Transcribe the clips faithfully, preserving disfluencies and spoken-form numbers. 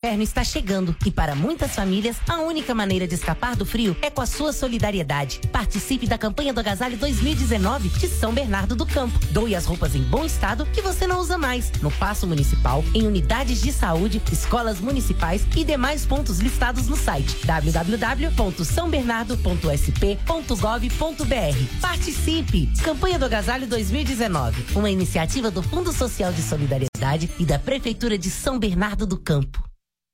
O inverno está chegando e para muitas famílias a única maneira de escapar do frio é com a sua solidariedade. Participe da campanha do Agasalho dois mil e dezenove de São Bernardo do Campo. Doe as roupas em bom estado que você não usa mais no Paço Municipal, em unidades de saúde, escolas municipais e demais pontos listados no site w w w ponto são bernardo ponto s p ponto gov ponto b r. Participe! Campanha do Agasalho dois mil e dezenove, uma iniciativa do Fundo Social de Solidariedade e da Prefeitura de São Bernardo do Campo.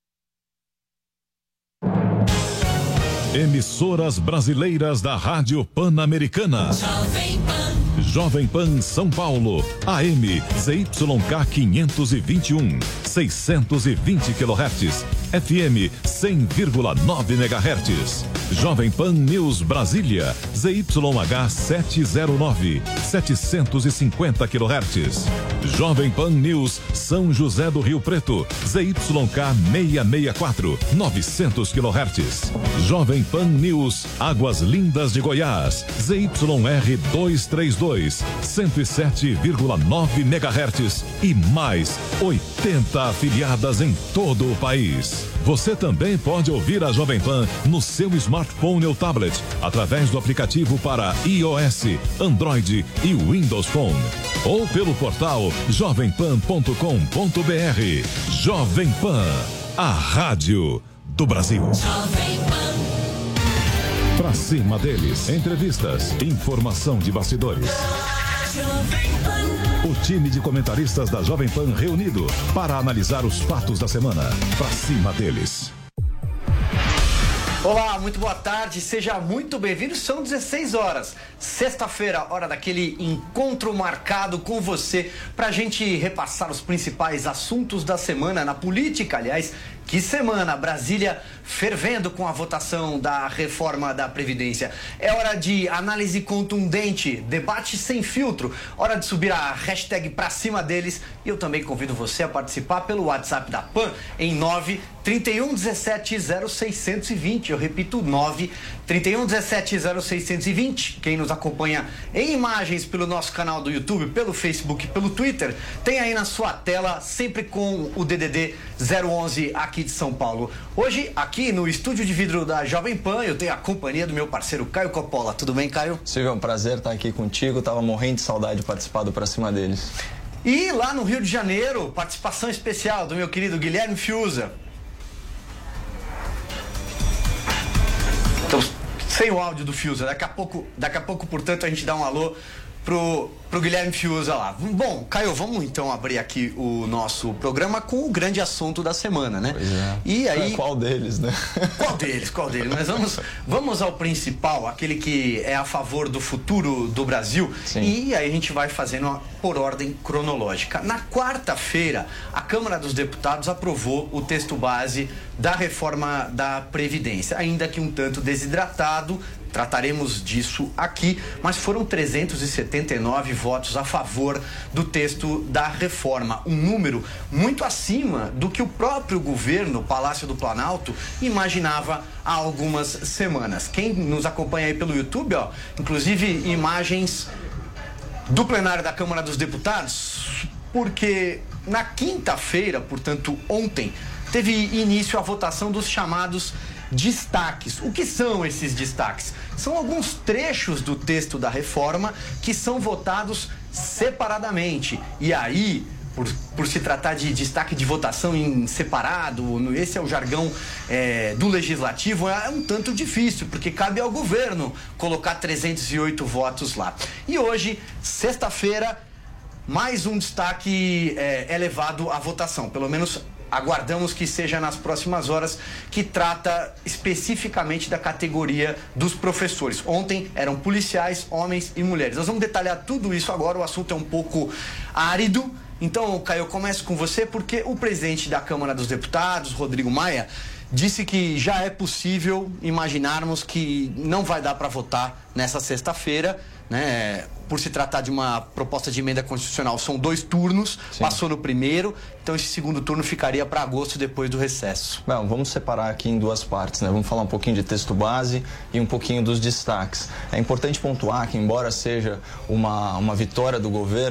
Emissoras brasileiras da Rádio Pan-Americana. Jovem Pan. Jovem Pan São Paulo, A M Z Y K quinhentos e vinte e um, seiscentos e vinte quilohertz, F M cem vírgula nove megahertz. Jovem Pan News Brasília, Z Y H setecentos e nove, setecentos e cinquenta quilohertz. Jovem Pan News São José do Rio Preto, Z Y K seiscentos e sessenta e quatro, novecentos quilohertz. Jovem Pan News Águas Lindas de Goiás, Z Y R duzentos e trinta e dois, cento e sete vírgula nove megahertz e mais oitenta afiliadas em todo o país. Você também pode ouvir a Jovem Pan no seu smartphone ou tablet, através do aplicativo para iOS, Android e Windows Phone. Ou pelo portal jovem pan ponto com ponto b r. Jovem Pan, a rádio do Brasil. Jovem Pan. Pra cima deles, entrevistas, informação de bastidores. Jovem Pan. O time de comentaristas da Jovem Pan reunido para analisar os fatos da semana. Pra cima deles. Olá, muito boa tarde, seja muito bem-vindo. São dezesseis horas, sexta-feira, hora daquele encontro marcado com você pra gente repassar os principais assuntos da semana na política, aliás. Que semana, Brasília fervendo com a votação da reforma da Previdência. É hora de análise contundente, debate sem filtro, hora de subir a hashtag pra cima deles. E eu também convido você a participar pelo WhatsApp da Pan em nove trinta e um dezessete zero seiscentos e vinte. Eu repito, nove trinta e um dezessete zero seiscentos e vinte. Quem nos acompanha em imagens pelo nosso canal do YouTube, pelo Facebook, pelo Twitter, tem aí na sua tela, sempre com o D D D zero onze aqui de São Paulo. Hoje, aqui no estúdio de vidro da Jovem Pan, eu tenho a companhia do meu parceiro Caio Coppola. Tudo bem, Caio? Silvio, é um prazer estar aqui contigo. Tava morrendo de saudade de participar do Pra Cima Deles. E lá no Rio de Janeiro, participação especial do meu querido Guilherme Fiuza. Então, sem o áudio do Fiuza. Daqui a pouco, daqui a pouco, portanto, a gente dá um alô pro, pro Guilherme Fiuza lá. Bom, Caio, vamos então abrir aqui o nosso programa com o grande assunto da semana, né? Pois é. E aí... Qual deles, né? Qual deles, qual deles? Mas vamos, vamos ao principal, aquele que é a favor do futuro do Brasil. Sim. E aí a gente vai fazendo por ordem cronológica. Na quarta-feira, a Câmara dos Deputados aprovou o texto base da reforma da Previdência, ainda que um tanto desidratado. Trataremos disso aqui, mas foram trezentos e setenta e nove votos a favor do texto da reforma, um número muito acima do que o próprio governo, Palácio do Planalto, imaginava há algumas semanas. Quem nos acompanha aí pelo YouTube, ó, inclusive imagens do plenário da Câmara dos Deputados, porque na quinta-feira, portanto ontem, teve início a votação dos chamados destaques. O que são esses destaques? São alguns trechos do texto da reforma que são votados separadamente. E aí, por, por se tratar de destaque de votação em separado, esse é o jargão é, do Legislativo, é um tanto difícil, porque cabe ao governo colocar trezentos e oito votos lá. E hoje, sexta-feira, mais um destaque é, é levado à votação, pelo menos aguardamos que seja nas próximas horas, que trata especificamente da categoria dos professores. Ontem eram policiais, homens e mulheres. Nós vamos detalhar tudo isso agora, o assunto é um pouco árido. Então, Caio, eu começo com você, porque o presidente da Câmara dos Deputados, Rodrigo Maia, disse que já é possível imaginarmos que não vai dar para votar nessa sexta-feira, né? Por se tratar de uma proposta de emenda constitucional, são dois turnos. Sim. Passou no primeiro, então esse segundo turno ficaria para agosto, depois do recesso. Bom, vamos separar aqui em duas partes, né? Vamos falar um pouquinho de texto base e um pouquinho dos destaques. É importante pontuar que, embora seja uma, uma vitória do governo,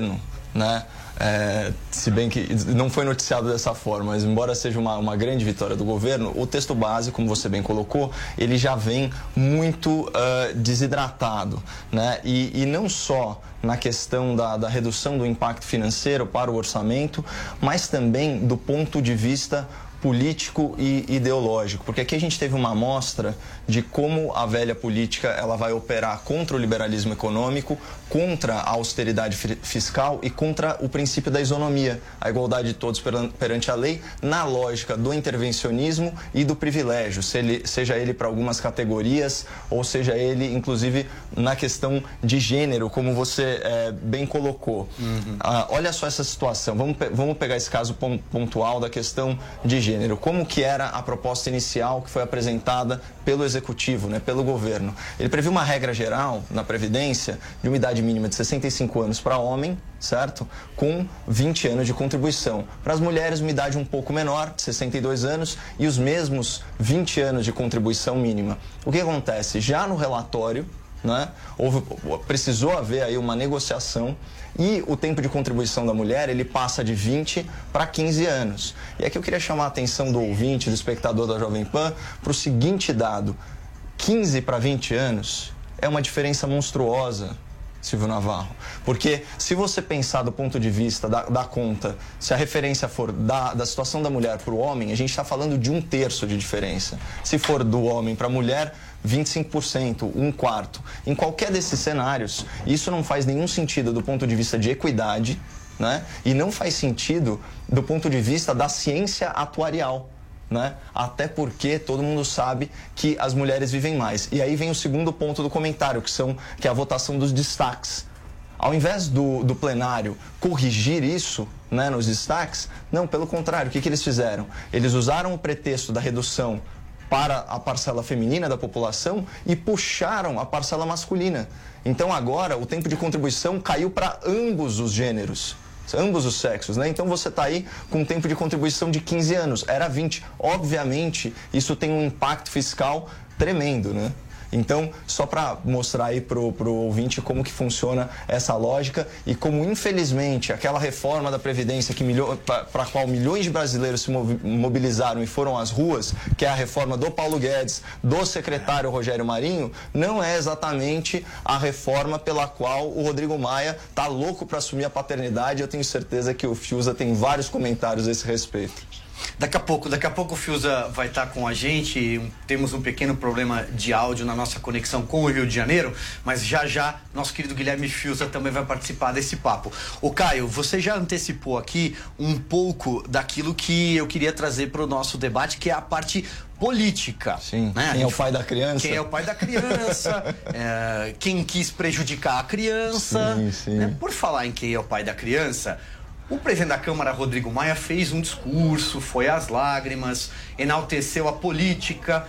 né? É, se bem que não foi noticiado dessa forma, mas embora seja uma, uma grande vitória do governo, o texto base, como você bem colocou, ele já vem muito uh, desidratado, né? E, e não só na questão da, da redução do impacto financeiro para o orçamento, mas também do ponto de vista político e ideológico, porque aqui a gente teve uma amostra de como a velha política ela vai operar contra o liberalismo econômico, contra a austeridade fiscal e contra o princípio da isonomia, a igualdade de todos perante a lei, na lógica do intervencionismo e do privilégio, se ele, seja ele para algumas categorias ou seja ele, inclusive, na questão de gênero, como você é, bem colocou. Uhum. Ah, olha só essa situação, vamos, vamos pegar esse caso pontual da questão de gênero. Gênero, como que era a proposta inicial que foi apresentada pelo Executivo, né, pelo governo. Ele previu uma regra geral na Previdência de uma idade mínima de sessenta e cinco anos para homem, certo? Com vinte anos de contribuição. Para as mulheres, uma idade um pouco menor, de sessenta e dois anos, e os mesmos vinte anos de contribuição mínima. O que acontece? Já no relatório, né, houve, precisou haver aí uma negociação e o tempo de contribuição da mulher ele passa de vinte para quinze anos. E aqui eu queria chamar a atenção do ouvinte, do espectador da Jovem Pan, para o seguinte dado: quinze para vinte anos é uma diferença monstruosa, Silvio Navarro. Porque se você pensar do ponto de vista da, da conta, se a referência for da, da situação da mulher para o homem, a gente está falando de um terço de diferença. Se for do homem para a mulher, vinte e cinco por cento, um quarto. Em qualquer desses cenários, isso não faz nenhum sentido do ponto de vista de equidade, né? E não faz sentido do ponto de vista da ciência atuarial, né? Até porque todo mundo sabe que as mulheres vivem mais. E aí vem o segundo ponto do comentário, que, são, que é a votação dos destaques. Ao invés do, do plenário corrigir isso, né, nos destaques, não, pelo contrário, o que, que eles fizeram? Eles usaram o pretexto da redução para a parcela feminina da população e puxaram a parcela masculina. Então agora o tempo de contribuição caiu para ambos os gêneros, ambos os sexos, né? Então você está aí com um tempo de contribuição de quinze anos, era vinte. Obviamente isso tem um impacto fiscal tremendo, né? Então, só para mostrar aí pro, pro ouvinte como que funciona essa lógica e como, infelizmente, aquela reforma da Previdência que para a qual milhões de brasileiros se mobilizaram e foram às ruas, que é a reforma do Paulo Guedes, do secretário Rogério Marinho, não é exatamente a reforma pela qual o Rodrigo Maia está louco para assumir a paternidade. Eu tenho certeza que o Fiuza tem vários comentários a esse respeito. Daqui a pouco, daqui a pouco o Fiuza vai estar com a gente. Temos um pequeno problema de áudio na nossa conexão com o Rio de Janeiro, mas já já nosso querido Guilherme Fiuza também vai participar desse papo. Ô Caio, você já antecipou aqui um pouco daquilo que eu queria trazer para o nosso debate, que é a parte política. Sim, né? Quem é o pai da criança? Quem é o pai da criança, é, quem quis prejudicar a criança. Sim, sim. Né? Por falar em quem é o pai da criança, o presidente da Câmara, Rodrigo Maia, fez um discurso, foi às lágrimas, enalteceu a política,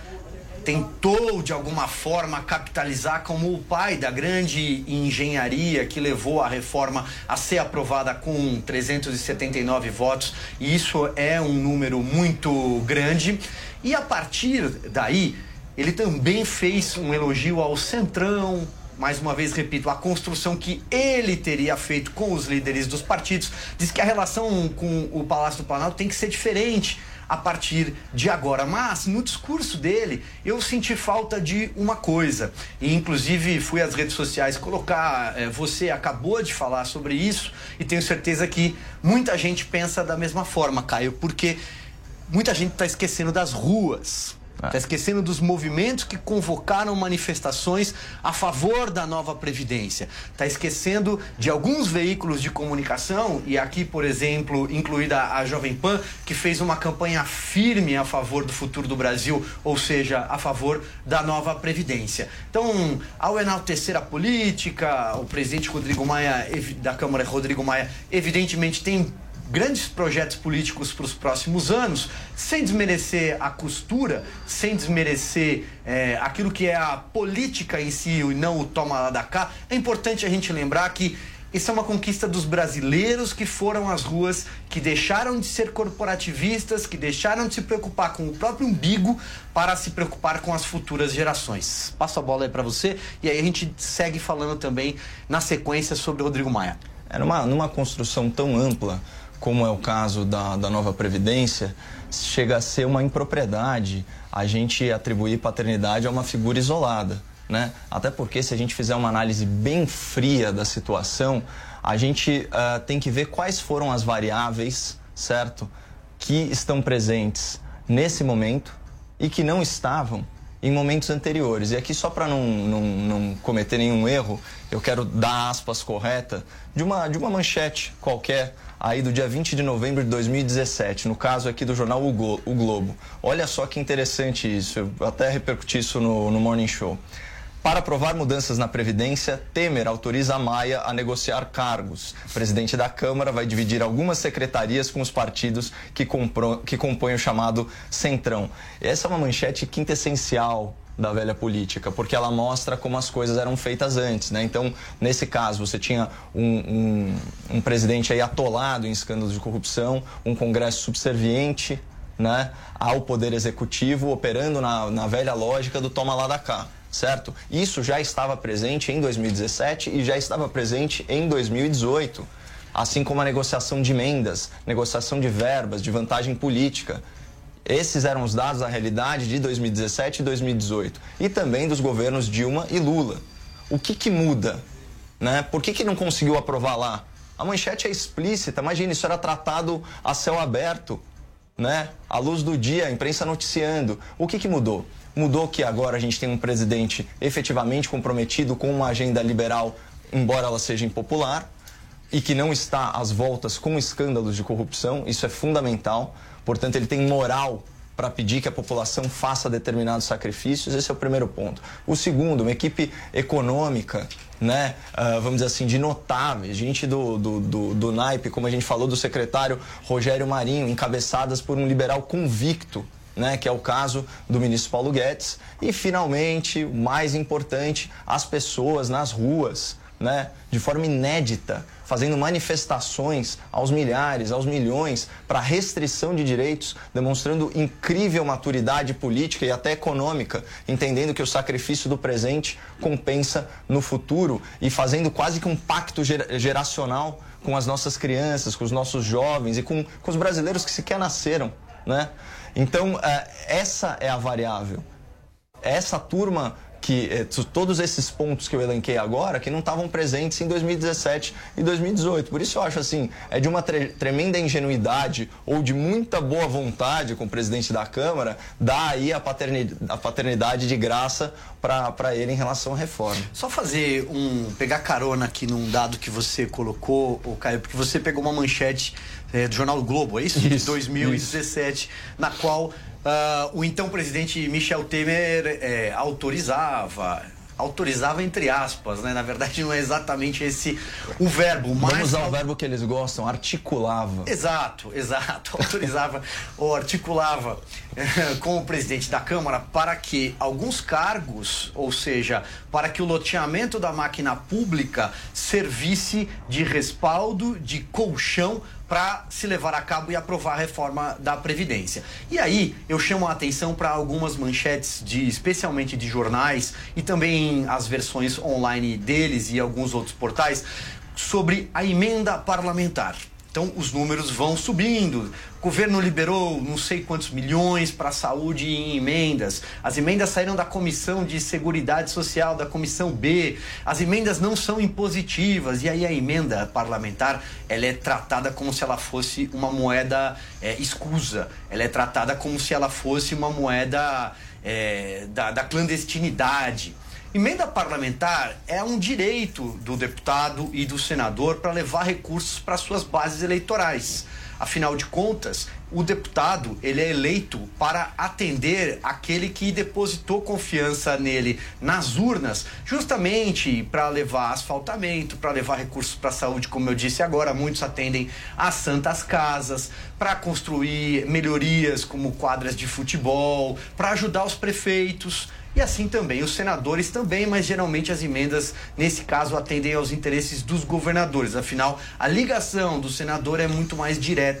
tentou de alguma forma capitalizar como o pai da grande engenharia que levou a reforma a ser aprovada com trezentos e setenta e nove votos, e isso é um número muito grande. E a partir daí, ele também fez um elogio ao Centrão. Mais uma vez, repito, a construção que ele teria feito com os líderes dos partidos. Diz que a relação com o Palácio do Planalto tem que ser diferente a partir de agora. Mas, no discurso dele, eu senti falta de uma coisa. E, inclusive, fui às redes sociais colocar... Eh, você acabou de falar sobre isso e tenho certeza que muita gente pensa da mesma forma, Caio, porque muita gente está esquecendo das ruas. Está esquecendo dos movimentos que convocaram manifestações a favor da nova Previdência. Está esquecendo de alguns veículos de comunicação, e aqui, por exemplo, incluída a Jovem Pan, que fez uma campanha firme a favor do futuro do Brasil, ou seja, a favor da nova Previdência. Então, ao enaltecer a política, o presidente Rodrigo Maia, da Câmara, Rodrigo Maia, evidentemente tem grandes projetos políticos para os próximos anos, sem desmerecer a costura, sem desmerecer é, aquilo que é a política em si e não o toma lá da cá. É importante a gente lembrar que isso é uma conquista dos brasileiros que foram às ruas, que deixaram de ser corporativistas, que deixaram de se preocupar com o próprio umbigo para se preocupar com as futuras gerações. Passo a bola aí para você e aí a gente segue falando também na sequência sobre o Rodrigo Maia. é numa, numa construção tão ampla, como é o caso da, da nova Previdência, chega a ser uma impropriedade a gente atribuir paternidade a uma figura isolada, né? Até porque, se a gente fizer uma análise bem fria da situação, a gente uh, tem que ver quais foram as variáveis, certo, que estão presentes nesse momento e que não estavam em momentos anteriores. E aqui, só para não, não, não cometer nenhum erro, eu quero dar a aspas correta de uma, de uma manchete qualquer aí do dia vinte de novembro de dois mil e dezessete, no caso aqui do jornal O Globo. Olha só que interessante isso, eu até repercuti isso no, no Morning Show. Para aprovar mudanças na Previdência, Temer autoriza a Maia a negociar cargos. O presidente da Câmara vai dividir algumas secretarias com os partidos que, compro, que compõem o chamado Centrão. Essa é uma manchete quintessencial da velha política, porque ela mostra como as coisas eram feitas antes, né? Então, nesse caso, você tinha um, um, um presidente aí atolado em escândalos de corrupção, um Congresso subserviente, né, ao Poder Executivo, operando na, na velha lógica do toma lá da cá. Certo? Isso já estava presente em dois mil e dezessete e já estava presente em dois mil e dezoito, assim como a negociação de emendas, negociação de verbas, de vantagem política. Esses eram os dados da realidade de dois mil e dezessete e dois mil e dezoito e também dos governos Dilma e Lula. O que que muda? Né? Por que que não conseguiu aprovar lá? A manchete é explícita, imagina, isso era tratado a céu aberto, né? À luz do dia, a imprensa noticiando. O que que mudou? Mudou que agora a gente tem um presidente efetivamente comprometido com uma agenda liberal, embora ela seja impopular, e que não está às voltas com escândalos de corrupção. Isso é fundamental. Portanto, ele tem moral para pedir que a população faça determinados sacrifícios. Esse é o primeiro ponto. O segundo, uma equipe econômica, né, uh, vamos dizer assim, de notáveis, gente do, do, do, do naipe, como a gente falou, do secretário Rogério Marinho, encabeçadas por um liberal convicto, né, que é o caso do ministro Paulo Guedes. E, finalmente, o mais importante, as pessoas nas ruas, né, de forma inédita, fazendo manifestações aos milhares, aos milhões, para restrição de direitos, demonstrando incrível maturidade política e até econômica, entendendo que o sacrifício do presente compensa no futuro e fazendo quase que um pacto geracional com as nossas crianças, com os nossos jovens e com, com os brasileiros que sequer nasceram, né? Então, essa é a variável. Essa turma, que todos esses pontos que eu elenquei agora, que não estavam presentes em dois mil e dezessete e dois mil e dezoito. Por isso eu acho assim, é de uma tre- tremenda ingenuidade ou de muita boa vontade com o presidente da Câmara dar aí a paternidade, a paternidade de graça para ele em relação à reforma. Só fazer um... pegar carona aqui num dado que você colocou, ô Caio, porque você pegou uma manchete é, do jornal o Globo, é isso? Isso, de dois mil e dezessete, isso. Na qual... Uh, o então presidente Michel Temer é, autorizava, autorizava entre aspas, né? Na verdade não é exatamente esse o verbo, mas... Vamos usar o verbo que eles gostam, articulava. Exato, exato, autorizava ou articulava com o presidente da Câmara para que alguns cargos, ou seja, para que o loteamento da máquina pública servisse de respaldo, de colchão para se levar a cabo e aprovar a reforma da Previdência. E aí eu chamo a atenção para algumas manchetes, de, especialmente de jornais e também as versões online deles e alguns outros portais, sobre a emenda parlamentar. Então, os números vão subindo. O governo liberou não sei quantos milhões para a saúde em emendas. As emendas saíram da Comissão de Seguridade Social, da Comissão B. As emendas não são impositivas. E aí a emenda parlamentar, ela é tratada como se ela fosse uma moeda é, escusa. Ela é tratada como se ela fosse uma moeda é, da, da clandestinidade. Emenda parlamentar é um direito do deputado e do senador para levar recursos para suas bases eleitorais. Afinal de contas, o deputado ele é eleito para atender aquele que depositou confiança nele nas urnas, justamente para levar asfaltamento, para levar recursos para a saúde, como eu disse agora, muitos atendem às santas casas, para construir melhorias como quadras de futebol, para ajudar os prefeitos. E assim também, os senadores também, mas geralmente as emendas, nesse caso, atendem aos interesses dos governadores. Afinal, a ligação do senador é muito mais direta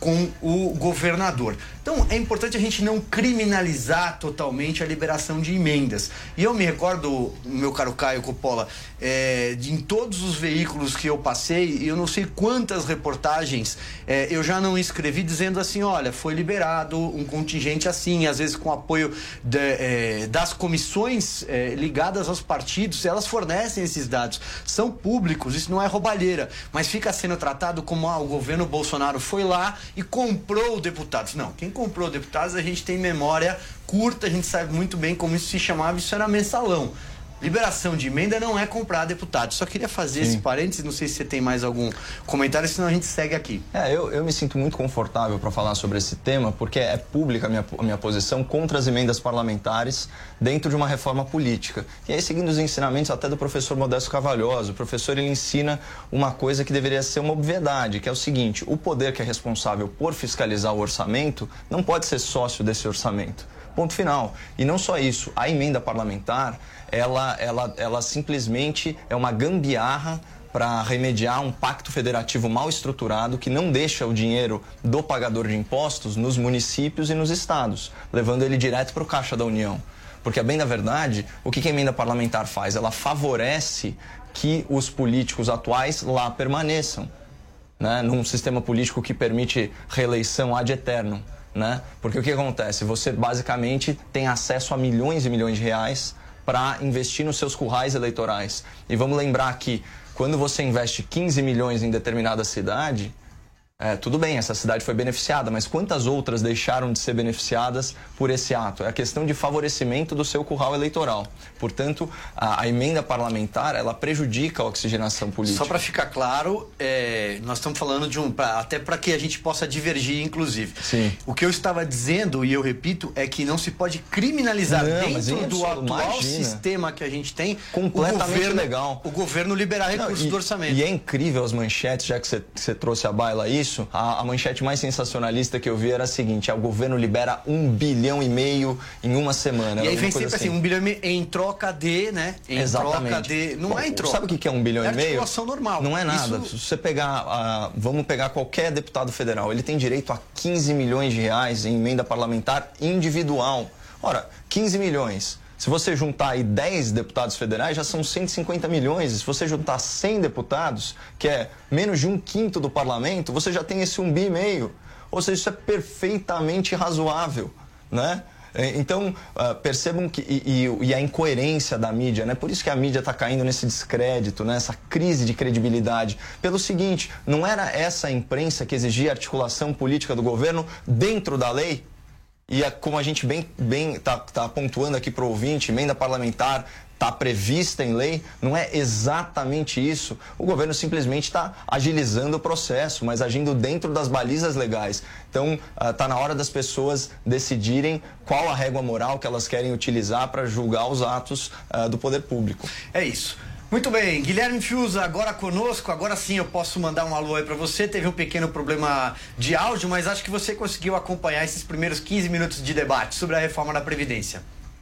com o governador. Então, é importante a gente não criminalizar totalmente a liberação de emendas. E eu me recordo, meu caro Caio Coppola, é, de, em todos os veículos que eu passei, eu não sei quantas reportagens é, eu já não escrevi dizendo assim, olha, foi liberado um contingente assim, às vezes com apoio de, é, das comissões é, ligadas aos partidos, elas fornecem esses dados, são públicos, isso não é roubalheira, mas fica sendo tratado como ah, o governo Bolsonaro foi lá e comprou deputados. Não, quem comprou deputados, a gente tem memória curta, a gente sabe muito bem como isso se chamava, isso era mensalão. Liberação de emenda não é comprar deputado. Só queria fazer Sim. esse parênteses, não sei se você tem mais algum comentário, senão a gente segue aqui. É, eu, eu me sinto muito confortável para falar sobre esse tema, porque é pública a minha, a minha posição contra as emendas parlamentares dentro de uma reforma política. E aí, seguindo os ensinamentos até do professor Modesto Carvalhosa, o professor ele ensina uma coisa que deveria ser uma obviedade, que é o seguinte, o poder que é responsável por fiscalizar o orçamento não pode ser sócio desse orçamento. Ponto final. E não só isso, a emenda parlamentar, ela, ela, ela simplesmente é uma gambiarra para remediar um pacto federativo mal estruturado que não deixa o dinheiro do pagador de impostos nos municípios e nos estados, levando ele direto para o caixa da União. Porque, bem na verdade, o que a emenda parlamentar faz? Ela favorece que os políticos atuais lá permaneçam, né? Num sistema político que permite reeleição ad eternum. Né? Porque o que acontece? Você basicamente tem acesso a milhões e milhões de reais para investir nos seus currais eleitorais. E vamos lembrar que quando você investe quinze milhões em determinada cidade, é, tudo bem, essa cidade foi beneficiada, mas quantas outras deixaram de ser beneficiadas por esse ato? É a questão de favorecimento do seu curral eleitoral. Portanto, a, a emenda parlamentar, ela prejudica a oxigenação política. Só para ficar claro, é, nós estamos falando de um... Pra, até para que a gente possa divergir, inclusive. Sim. O que eu estava dizendo, e eu repito, é que não se pode criminalizar não, dentro do atual imagina. sistema que a gente tem, completamente o governo, legal. O governo liberar recursos não, e, do orçamento. E é incrível as manchetes, já que você, você trouxe à baila isso. Isso, a, a manchete mais sensacionalista que eu vi era a seguinte: é, o governo libera um bilhão e meio em uma semana. E aí vem sempre assim, assim, um bilhão e meio em troca de, né? Em Exatamente. troca de... Não Bom, é em troca. Sabe o que é um bilhão é e meio? É articulação normal. Não é nada. Isso... Se você pegar, uh, vamos pegar qualquer deputado federal, ele tem direito a quinze milhões de reais em emenda parlamentar individual. Ora, quinze milhões... Se você juntar aí dez deputados federais, já são cento e cinquenta milhões. E se você juntar cem deputados, que é menos de um quinto do parlamento, você já tem esse um bi e meio. Ou seja, isso é perfeitamente razoável, né? Então, uh, percebam que e, e, e a incoerência da mídia, né? Por isso que a mídia está caindo nesse descrédito, nessa crise de credibilidade. Pelo seguinte, não era essa a imprensa que exigia a articulação política do governo dentro da lei? E a, como a gente bem bem tá, tá pontuando aqui para o ouvinte, emenda parlamentar está prevista em lei, não é exatamente isso. O governo simplesmente está agilizando o processo, mas agindo dentro das balizas legais. Então, está uh, na hora das pessoas decidirem qual a régua moral que elas querem utilizar para julgar os atos uh, do poder público. É isso. Muito bem, Guilherme Fiuza agora conosco, agora sim eu posso mandar um alô aí para você, teve um pequeno problema de áudio, mas acho que você conseguiu acompanhar esses primeiros quinze minutos de debate sobre a reforma da Previdência.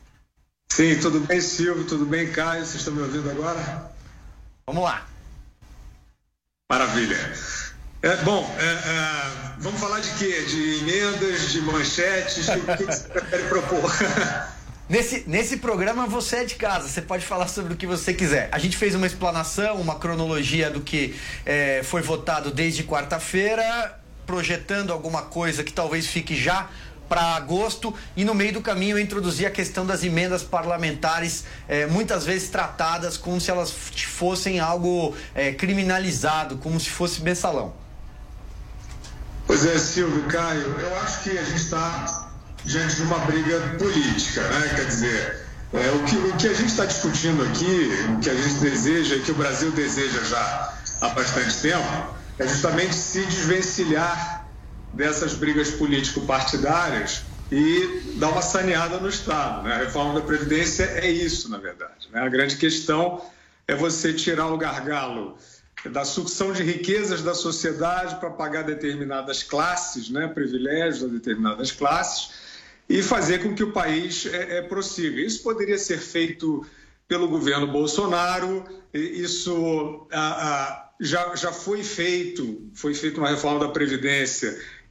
Sim, tudo bem, Silvio, tudo bem, Caio, vocês estão me ouvindo agora? Vamos lá. Maravilha. É, bom, é, é, vamos falar de quê? De emendas, de manchetes, o que, que você prefere propor? Nesse, nesse programa você é de casa, você pode falar sobre o que você quiser. A gente fez uma explanação, uma cronologia do que é, foi votado desde quarta-feira, projetando alguma coisa que talvez fique já para agosto, e no meio do caminho eu introduzi a questão das emendas parlamentares, é, muitas vezes tratadas como se elas fossem algo é, criminalizado, como se fosse mensalão. Pois é, Silvio, Caio, eu acho que a gente está diante de uma briga política, né? Quer dizer, é, o, que, o que a gente está discutindo aqui, o que a gente deseja, que o Brasil deseja já há bastante tempo, é justamente se desvencilhar dessas brigas político-partidárias e dar uma saneada no Estado, né? A reforma da Previdência é isso, na verdade, né? A grande questão é você tirar o gargalo da sucção de riquezas da sociedade para pagar determinadas classes, né? Privilégios a determinadas classes, e fazer com que o país é, é, prossiga. Isso poderia ser feito pelo governo Bolsonaro, isso ah, ah, já, já foi feito, foi feita uma reforma da Previdência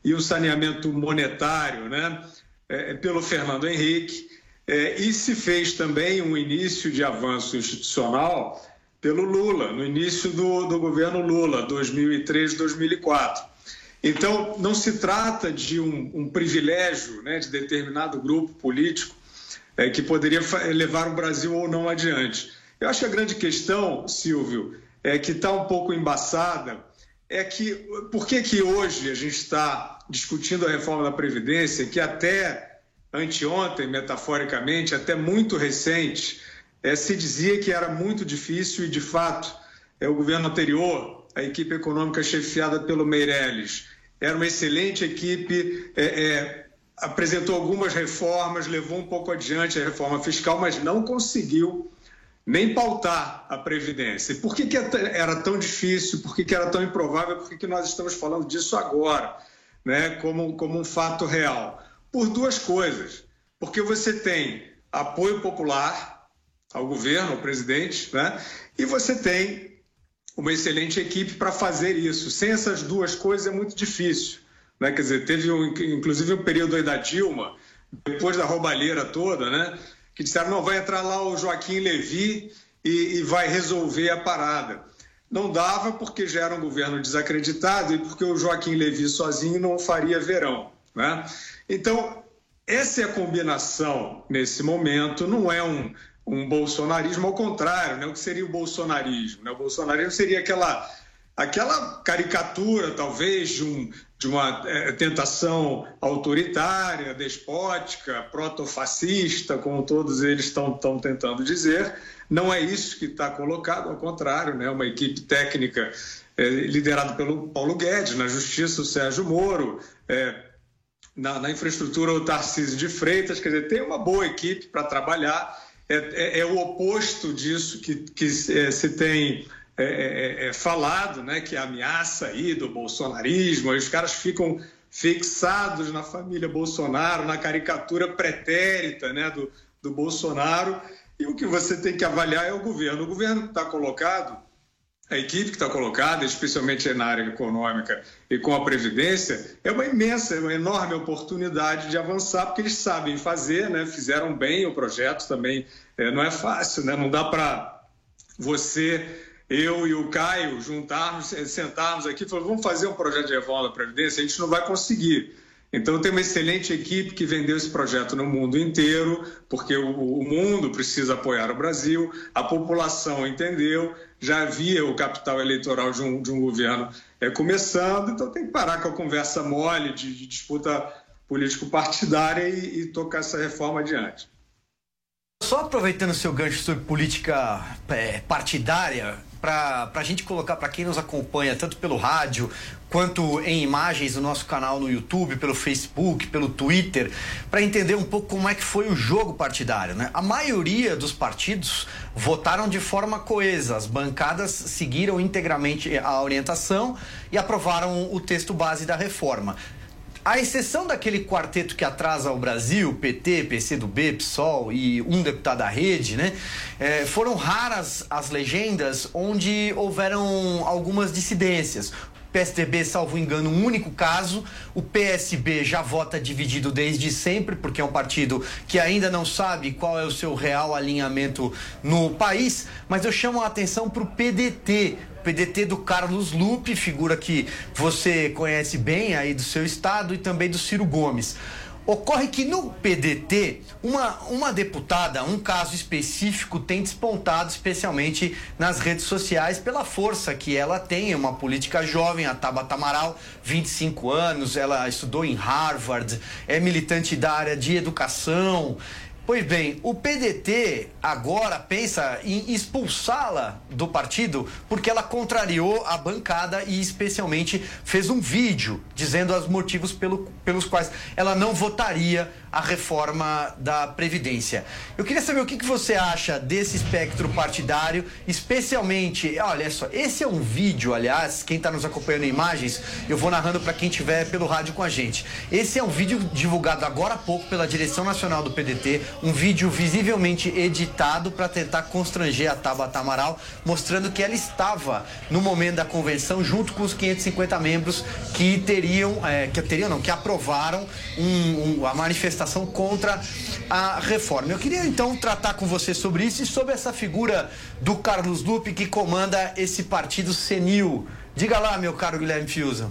e o saneamento monetário, né, é, pelo Fernando Henrique, é, e se fez também um início de avanço institucional pelo Lula, no início do, do governo Lula, dois mil e três, dois mil e quatro. Então, não se trata de um, um privilégio, né, de determinado grupo político é, que poderia levar o Brasil ou não adiante. Eu acho que a grande questão, Silvio, é que está um pouco embaçada, é que por que que hoje a gente está discutindo a reforma da Previdência, que até anteontem, metaforicamente, até muito recente, é, se dizia que era muito difícil e, de fato, é, o governo anterior, a equipe econômica chefiada pelo Meirelles, era uma excelente equipe, é, é, apresentou algumas reformas, levou um pouco adiante a reforma fiscal, mas não conseguiu nem pautar a Previdência. Por que que era tão difícil, por que que era tão improvável, por que que nós estamos falando disso agora, né, como, como um fato real? Por duas coisas. Porque você tem apoio popular ao governo, ao presidente, né, e você tem uma excelente equipe para fazer isso. Sem essas duas coisas é muito difícil, né? Quer dizer, teve um, inclusive um período aí da Dilma, depois da roubalheira toda, né, que disseram, não, vai entrar lá o Joaquim Levy e, e vai resolver a parada. Não dava porque já era um governo desacreditado e porque o Joaquim Levy sozinho não faria verão, né? Então, essa é a combinação nesse momento, não é um, um bolsonarismo, ao contrário, né? O que seria o bolsonarismo? Né? O bolsonarismo seria aquela, aquela caricatura, talvez, de um... de uma é, tentação autoritária, despótica, protofascista, como todos eles estão tentando dizer. Não é isso que está colocado, ao contrário, né? Uma equipe técnica é, liderada pelo Paulo Guedes, na Justiça o Sérgio Moro, é, na, na infraestrutura o Tarcísio de Freitas, quer dizer, tem uma boa equipe para trabalhar, é, é, é o oposto disso que, que é, se tem... É, é, é falado, né, que é a ameaça aí do bolsonarismo, aí os caras ficam fixados na família Bolsonaro, na caricatura pretérita, né, do, do Bolsonaro, e o que você tem que avaliar é o governo. O governo que está colocado, a equipe que está colocada, especialmente na área econômica e com a Previdência, é uma imensa, uma enorme oportunidade de avançar, porque eles sabem fazer, né, fizeram bem o projeto também, é, não é fácil, né, não dá para você... eu e o Caio juntarmos, sentarmos aqui e falar, vamos fazer um projeto de reforma da Previdência, a gente não vai conseguir. Então tem uma excelente equipe que vendeu esse projeto no mundo inteiro, porque o, o mundo precisa apoiar o Brasil, a população entendeu, já havia o capital eleitoral de um, de um governo é, começando, então tem que parar com a conversa mole de, de disputa político-partidária e, e tocar essa reforma adiante. Só aproveitando o seu gancho sobre política é, partidária, para a gente colocar para quem nos acompanha, tanto pelo rádio quanto em imagens no nosso canal no YouTube, pelo Facebook, pelo Twitter, para entender um pouco como é que foi o jogo partidário, né? A maioria dos partidos votaram de forma coesa, as bancadas seguiram integralmente a orientação e aprovaram o texto base da reforma. À exceção daquele quarteto que atrasa o Brasil, P T, P C do B, PSOL e um deputado da rede, né? É, foram raras as legendas onde houveram algumas dissidências. P S D B, salvo engano, um único caso. O P S B já vota dividido desde sempre, porque é um partido que ainda não sabe qual é o seu real alinhamento no país. Mas eu chamo a atenção para o P D T. P D T do Carlos Lupe, figura que você conhece bem aí do seu estado, e também do Ciro Gomes. Ocorre que no P D T, uma, uma deputada, um caso específico, tem despontado especialmente nas redes sociais pela força que ela tem. É uma política jovem, a Tabata Amaral, vinte e cinco anos, ela estudou em Harvard, é militante da área de educação. Pois bem, o P D T agora pensa em expulsá-la do partido porque ela contrariou a bancada e especialmente fez um vídeo dizendo os motivos pelo, pelos quais ela não votaria a reforma da Previdência. Eu queria saber o que, que você acha desse espectro partidário, especialmente, olha só, esse é um vídeo, aliás, quem está nos acompanhando em imagens, eu vou narrando para quem estiver pelo rádio com a gente. Esse é um vídeo divulgado agora há pouco pela direção nacional do P D T, um vídeo visivelmente editado para tentar constranger a Tabata Amaral, mostrando que ela estava no momento da convenção junto com os quinhentos e cinquenta membros que teriam, é, que teriam não, que aprovaram um, um, a manifestação contra a reforma. Eu queria então tratar com você sobre isso e sobre essa figura do Carlos Lupe que comanda esse partido senil. Diga lá, meu caro Guilherme Fiuza.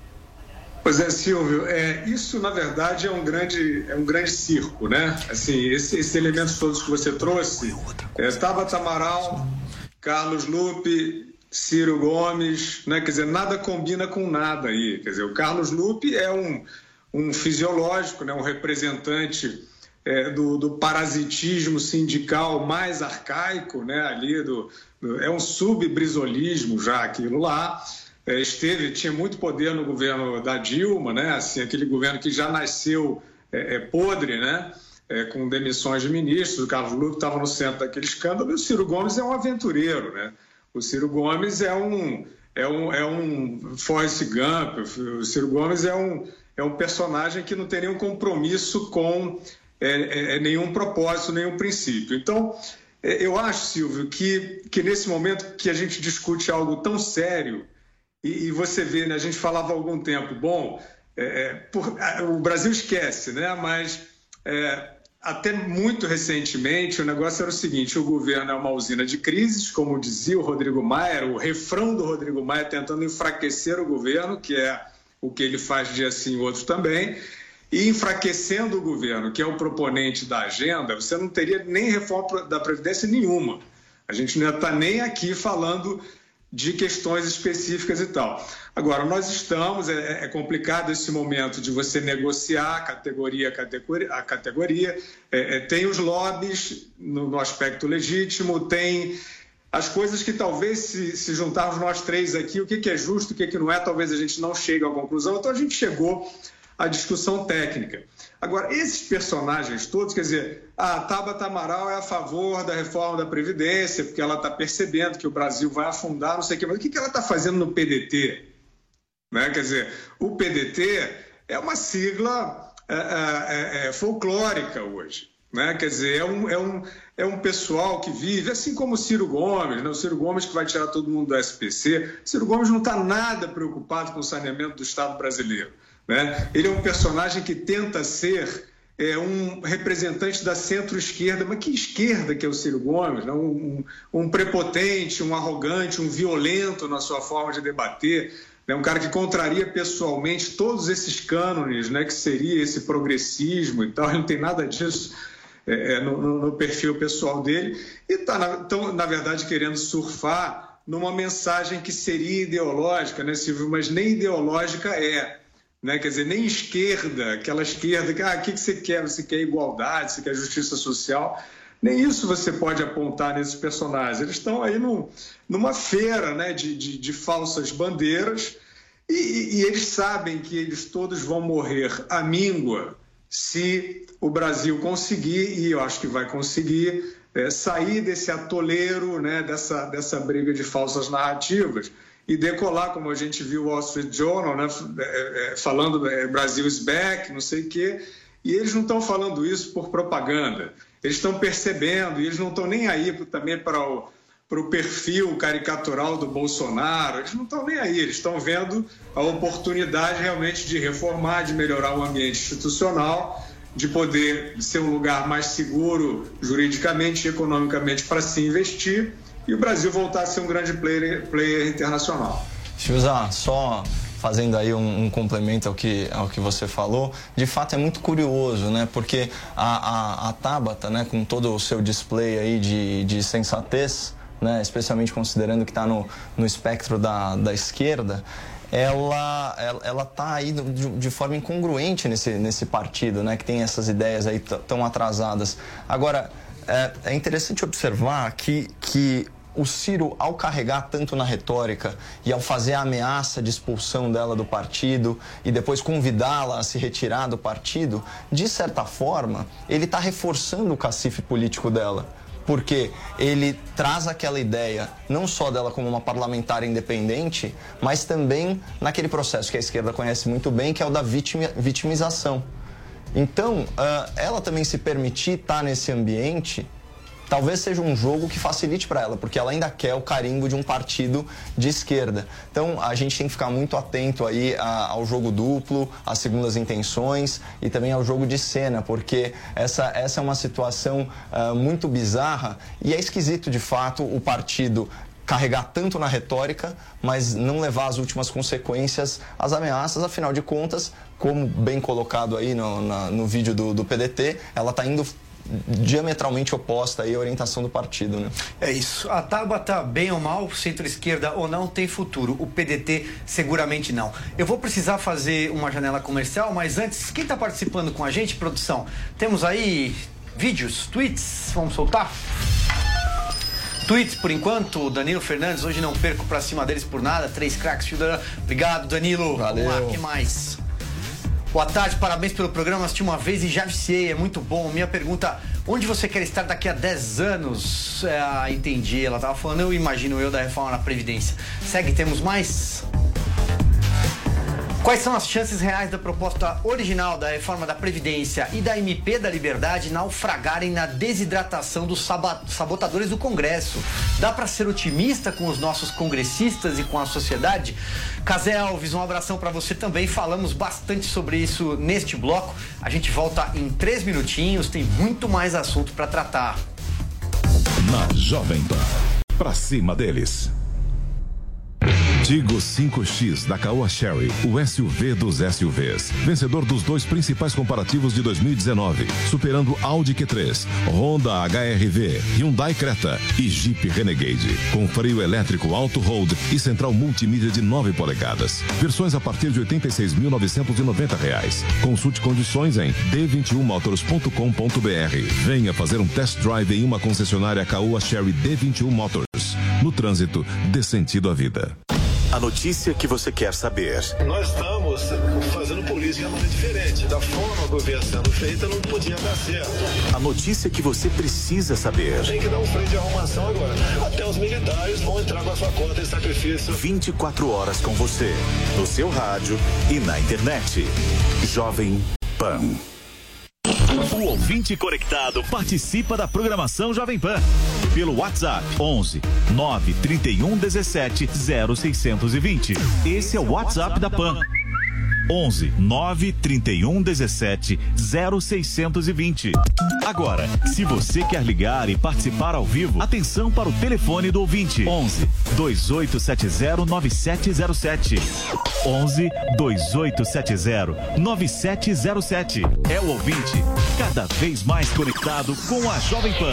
Pois é, Silvio, é, isso na verdade é um grande, é um grande circo, né? Assim, esse, esses elementos todos que você trouxe, é, Tabata Amaral, Carlos Lupe, Ciro Gomes, né? Quer dizer, nada combina com nada aí. Quer dizer, o Carlos Lupe é um, um fisiológico, né? Um representante é, do, do parasitismo sindical mais arcaico, né? Ali do, do, é um sub-brizolismo já aquilo lá. É, esteve, tinha muito poder no governo da Dilma, né? Assim, aquele governo que já nasceu é, é, podre, né? É, com demissões de ministros. O Carlos Lupe estava no centro daquele escândalo e o Ciro Gomes é um aventureiro, né? O Ciro Gomes é um, é um, é um Forrest Gump, o Ciro Gomes é um, é um personagem que não tem nenhum compromisso com é, é, nenhum propósito, nenhum princípio. Então, é, eu acho, Silvio, que, que nesse momento que a gente discute algo tão sério, e, e você vê, né, a gente falava há algum tempo, bom, é, por, o Brasil esquece, né, mas... É, até muito recentemente, o negócio era o seguinte, o governo é uma usina de crises, como dizia o Rodrigo Maia, o refrão do Rodrigo Maia tentando enfraquecer o governo, que é o que ele faz dia sim e outro também, e enfraquecendo o governo, que é o proponente da agenda, você não teria nem reforma da Previdência nenhuma. A gente não ia estar nem aqui falando de questões específicas e tal. Agora, nós estamos, é, é complicado esse momento de você negociar categoria a categoria, a categoria é, é, tem os lobbies no, no aspecto legítimo, tem as coisas que talvez se, se juntarmos nós três aqui, o que, que é justo, o que, que não é, talvez a gente não chegue à conclusão, então a gente chegou à discussão técnica. Agora, esses personagens todos, quer dizer, a Tabata Amaral é a favor da reforma da Previdência, porque ela está percebendo que o Brasil vai afundar, não sei o quê, mas o que, que ela está fazendo no P D T? Né? Quer dizer, o P D T é uma sigla é, é, é, folclórica hoje. Né? Quer dizer, é um, é, um, é um pessoal que vive, assim como o Ciro Gomes, né? O Ciro Gomes que vai tirar todo mundo do S P C. O Ciro Gomes não está nada preocupado com o saneamento do Estado brasileiro. Né? Ele é um personagem que tenta ser é, um representante da centro-esquerda, mas que esquerda que é o Ciro Gomes? Né? Um, um, um prepotente, um arrogante, um violento na sua forma de debater, né? Um cara que contraria pessoalmente todos esses cânones, né? Que seria esse progressismo e tal, ele não tem nada disso é, no, no perfil pessoal dele, e está, na, então, na verdade, querendo surfar numa mensagem que seria ideológica, né, Silvio? Mas nem ideológica é. Né? Quer dizer, nem esquerda, aquela esquerda que, ah, o que você quer? Você quer igualdade, você quer justiça social? Nem isso você pode apontar nesses personagens. Eles estão aí num, numa feira, né, de, de, de falsas bandeiras e, e eles sabem que eles todos vão morrer à míngua se o Brasil conseguir, e eu acho que vai conseguir, é, sair desse atoleiro, né, dessa, dessa briga de falsas narrativas e decolar, como a gente viu o Wall Street Journal, né, falando é, Brasil is back, não sei o quê, e eles não estão falando isso por propaganda, eles estão percebendo, e eles não estão nem aí também para o, para o perfil caricatural do Bolsonaro, eles não estão nem aí, eles estão vendo a oportunidade realmente de reformar, de melhorar o ambiente institucional, de poder ser um lugar mais seguro juridicamente e economicamente para se investir, e o Brasil voltar a ser um grande player, player internacional. Fiuza, só fazendo aí um, um complemento ao que, ao que você falou, de fato é muito curioso, né? Porque a, a, a Tabata, né, com todo o seu display aí de, de sensatez, né, especialmente considerando que está no, no espectro da, da esquerda, ela ela, ela tá aí de, de forma incongruente nesse, nesse partido, né, que tem essas ideias aí tão atrasadas. Agora, é, é interessante observar que, que o Ciro, ao carregar tanto na retórica e ao fazer a ameaça de expulsão dela do partido e depois convidá-la a se retirar do partido, de certa forma, ele está reforçando o cacife político dela. Porque ele traz aquela ideia, não só dela como uma parlamentar independente, mas também naquele processo que a esquerda conhece muito bem, que é o da vitimização. Então, ela também se permitir estar nesse ambiente, talvez seja um jogo que facilite para ela, porque ela ainda quer o carimbo de um partido de esquerda. Então, a gente tem que ficar muito atento aí a, ao jogo duplo, às segundas intenções e também ao jogo de cena, porque essa, essa é uma situação uh, muito bizarra e é esquisito, de fato, o partido carregar tanto na retórica, mas não levar às últimas consequências as ameaças. Afinal de contas, como bem colocado aí no, na, no vídeo do, do P D T, ela está indo diametralmente oposta aí à orientação do partido, né? É isso. A Tabata, bem ou mal, centro-esquerda ou não, tem futuro. O P D T seguramente não. Eu vou precisar fazer uma janela comercial, mas antes, quem está participando com a gente, produção? Temos aí vídeos, tweets, vamos soltar? Tweets, por enquanto, Danilo Fernandes, hoje não perco pra cima deles por nada, três craques, obrigado, Danilo. Valeu. Vamos lá, o que mais? Boa tarde, parabéns pelo programa, assisti uma vez e já viciei, é muito bom. Minha pergunta, onde você quer estar daqui a dez anos? Ah, entendi, ela tava falando, eu imagino eu, da reforma na Previdência. Segue, temos mais? Quais são as chances reais da proposta original da reforma da Previdência e da M P da Liberdade naufragarem na desidratação dos sabotadores do Congresso? Dá para ser otimista com os nossos congressistas e com a sociedade? Casé Alves, um abração para você também. Falamos bastante sobre isso neste bloco. A gente volta em três minutinhos, tem muito mais assunto para tratar. Na Jovem Pan, pra cima deles. Tigo cinco X da Caoa Chery, o S U V dos S U Vs. Vencedor dos dois principais comparativos de dois mil e dezenove, superando Audi Q três, Honda H R V, Hyundai Creta e Jeep Renegade. Com freio elétrico Auto-Hold e central multimídia de nove polegadas. Versões a partir de oitenta e seis mil novecentos e noventa reais. Consulte condições em d vinte e um motors ponto com ponto b r. Venha fazer um test drive em uma concessionária Caoa Chery D vinte e um Motors. No trânsito, dê sentido à vida. A notícia que você quer saber. Nós estamos fazendo política de maneira diferente. Da forma que vinha sendo feita, não podia dar certo. A notícia que você precisa saber. Tem que dar um freio de arrumação agora. Até os militares vão entrar com a sua conta em sacrifício. vinte e quatro horas com você. No seu rádio e na internet. Jovem Pan. O ouvinte conectado participa da programação Jovem Pan pelo WhatsApp onze nove trinta e um dezessete zero seiscentos e vinte. Esse é o WhatsApp da Pan. onze nove trinta e um dezessete zero seiscentos e vinte. Agora, se você quer ligar e participar ao vivo, atenção para o telefone do ouvinte. onze dois oito sete zero nove sete zero sete. onze dois oito sete zero nove sete zero sete. É o ouvinte cada vez mais conectado com a Jovem Pan.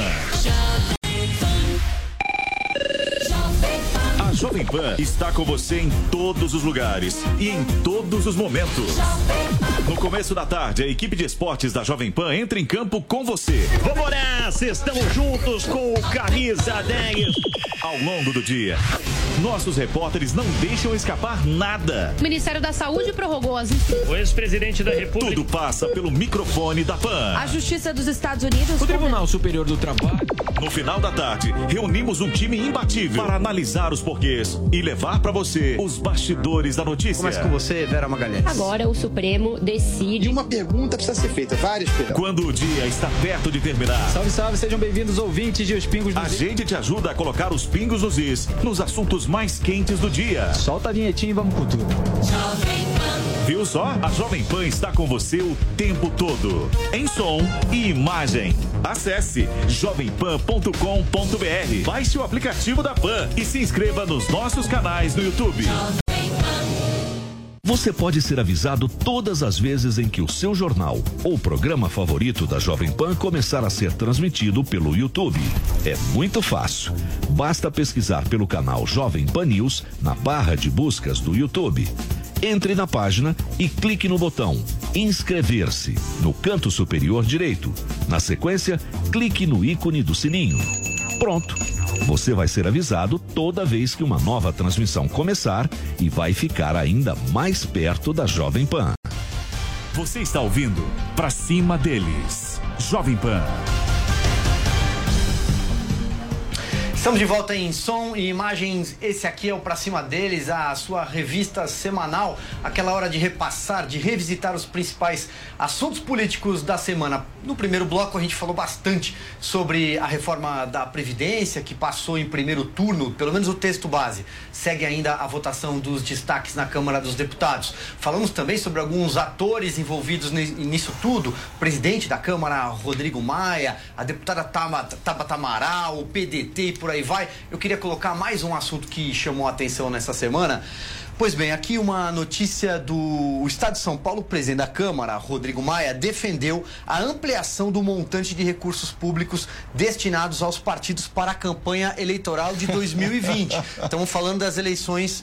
A Jovem Pan está com você em todos os lugares e em todos os momentos. No começo da tarde, a equipe de esportes da Jovem Pan entra em campo com você. Vamos nessa, estamos juntos com o Camisa dez. Ao longo do dia, nossos repórteres não deixam escapar nada. O Ministério da Saúde prorrogou as... O ex-presidente da República... Tudo passa pelo microfone da Pan. A Justiça dos Estados Unidos... O Tribunal Superior do Trabalho... No final da tarde, reunimos um time imbatível para analisar os porquês e levar para você os bastidores da notícia. Começa com você, Vera Magalhães. Agora o Supremo decide... E uma pergunta precisa ser feita, várias perguntas. Quando o dia está perto de terminar... Salve, salve, sejam bem-vindos, ouvintes de Os Pingos nos A gente te ajuda a colocar os pingos nos is, nos assuntos mais quentes do dia. Solta a vinhetinha e vamos com tudo. Viu só? A Jovem Pan está com você o tempo todo, em som e imagem. Acesse jovem pan ponto com ponto b r, baixe o aplicativo da Pan e se inscreva nos nossos canais no YouTube. Você pode ser avisado todas as vezes em que o seu jornal ou programa favorito da Jovem Pan começar a ser transmitido pelo YouTube. É muito fácil. Basta pesquisar pelo canal Jovem Pan News na barra de buscas do YouTube. Entre na página e clique no botão inscrever-se no canto superior direito. Na sequência, clique no ícone do sininho. Pronto. Você vai ser avisado toda vez que uma nova transmissão começar e vai ficar ainda mais perto da Jovem Pan. Você está ouvindo Pra Cima Deles, Jovem Pan. Estamos de volta em som e imagens. Esse aqui é o Pra Cima Deles, a sua revista semanal, aquela hora de repassar, de revisitar os principais assuntos políticos da semana. No primeiro bloco a gente falou bastante sobre a reforma da Previdência, que passou em primeiro turno, pelo menos o texto base. Segue ainda a votação dos destaques na Câmara dos Deputados. Falamos também sobre alguns atores envolvidos nisso tudo. O presidente da Câmara, Rodrigo Maia, a deputada Tabata Amaral, o P D T e por aí vai. Eu queria colocar mais um assunto que chamou a atenção nessa semana. Pois bem, aqui uma notícia do Estado de São Paulo. O presidente da Câmara, Rodrigo Maia, defendeu a ampliação do montante de recursos públicos destinados aos partidos para a campanha eleitoral de dois mil e vinte. Estamos falando das eleições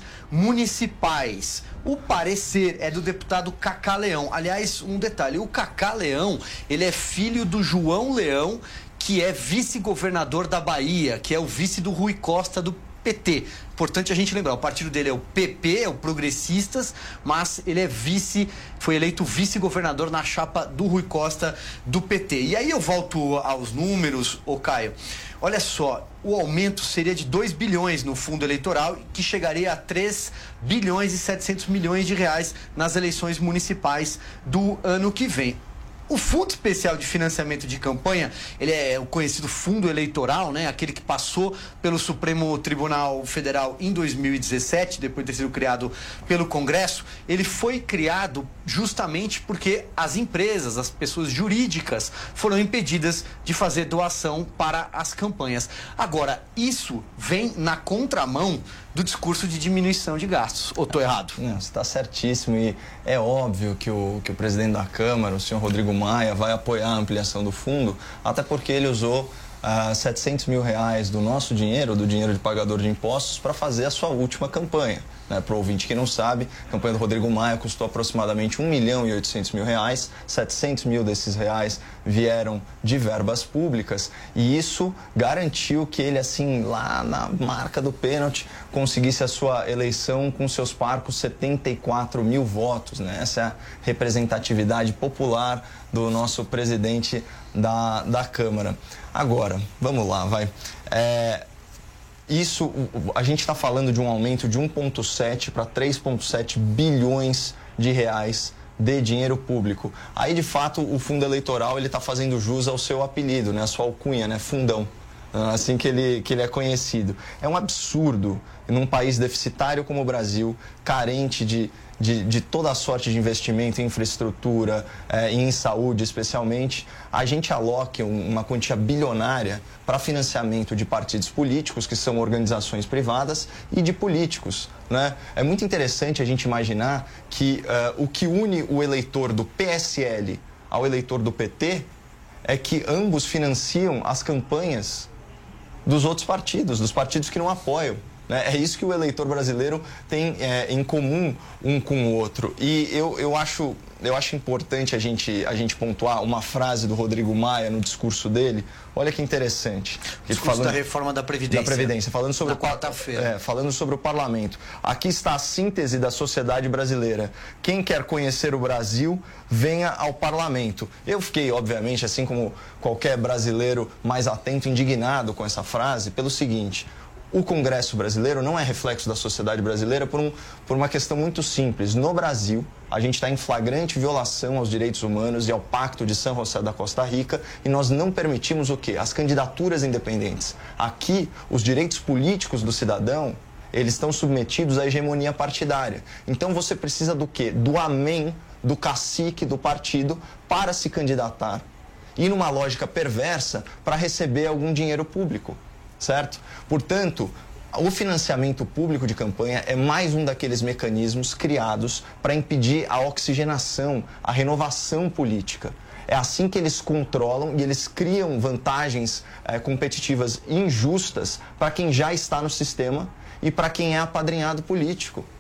municipais. O parecer é do deputado Cacá Leão. Aliás, um detalhe, o Cacá Leão, ele é filho do João Leão, que é vice-governador da Bahia, que é o vice do Rui Costa do P T. Importante a gente lembrar, o partido dele é o P P, é o Progressistas, mas ele é vice, foi eleito vice-governador na chapa do Rui Costa do P T. E aí eu volto aos números, ô Caio. Olha só, o aumento seria de dois bilhões no fundo eleitoral, que chegaria a três bilhões e setecentos milhões de reais nas eleições municipais do ano que vem. O Fundo Especial de Financiamento de Campanha, ele é o conhecido fundo eleitoral, né? Aquele que passou pelo Supremo Tribunal Federal em dois mil e dezessete, depois de ter sido criado pelo Congresso. Ele foi criado justamente porque as empresas, as pessoas jurídicas, foram impedidas de fazer doação para as campanhas. Agora, isso vem na contramão do discurso de diminuição de gastos. Ou estou errado? Não, você está certíssimo, e é óbvio que o, que o presidente da Câmara, o senhor Rodrigo Maia, vai apoiar a ampliação do fundo, até porque ele usou uh, setecentos mil reais do nosso dinheiro, do dinheiro de pagador de impostos, para fazer a sua última campanha. Né? Para o ouvinte que não sabe, a campanha do Rodrigo Maia custou aproximadamente um milhão e oitocentos mil reais, setecentos mil desses reais vieram de verbas públicas, e isso garantiu que ele, assim, lá na marca do pênalti, conseguisse a sua eleição com seus parcos setenta e quatro mil votos. Né? Essa é a representatividade popular do nosso presidente da, da Câmara. Agora, vamos lá, vai. É... Isso, a gente está falando de um aumento de um vírgula sete para três vírgula sete bilhões de reais de dinheiro público. Aí, de fato, o fundo eleitoral ele está fazendo jus ao seu apelido, né, a sua alcunha, né, fundão, assim que ele, que ele é conhecido. É um absurdo, num país deficitário como o Brasil, carente de, de, de toda a sorte de investimento em infraestrutura, é, em saúde especialmente, a gente aloque um, uma quantia bilionária para financiamento de partidos políticos, que são organizações privadas, e de políticos. Né? É muito interessante a gente imaginar que uh, o que une o eleitor do P S L ao eleitor do P T é que ambos financiam as campanhas dos outros partidos, dos partidos que não apoiam. É isso que o eleitor brasileiro tem é, em comum um com o outro. E eu, eu, acho, eu acho importante a gente, a gente pontuar uma frase do Rodrigo Maia no discurso dele. Olha que interessante. Ele falando da reforma da Previdência. Da Previdência, falando sobre, na quarta-feira. É, falando sobre o parlamento. Aqui está a síntese da sociedade brasileira. Quem quer conhecer o Brasil, venha ao parlamento. Eu fiquei, obviamente, assim como qualquer brasileiro mais atento, indignado com essa frase, pelo seguinte: o Congresso brasileiro não é reflexo da sociedade brasileira por, um, por uma questão muito simples. No Brasil, a gente está em flagrante violação aos direitos humanos e ao Pacto de São José da Costa Rica, e nós não permitimos o quê? As candidaturas independentes. Aqui, os direitos políticos do cidadão, eles estão submetidos à hegemonia partidária. Então você precisa do quê? Do amém do cacique do partido para se candidatar, e numa lógica perversa para receber algum dinheiro público. Certo? Portanto, o financiamento público de campanha é mais um daqueles mecanismos criados para impedir a oxigenação, a renovação política. É assim que eles controlam e eles criam vantagens é, competitivas injustas para quem já está no sistema e para quem é apadrinhado político.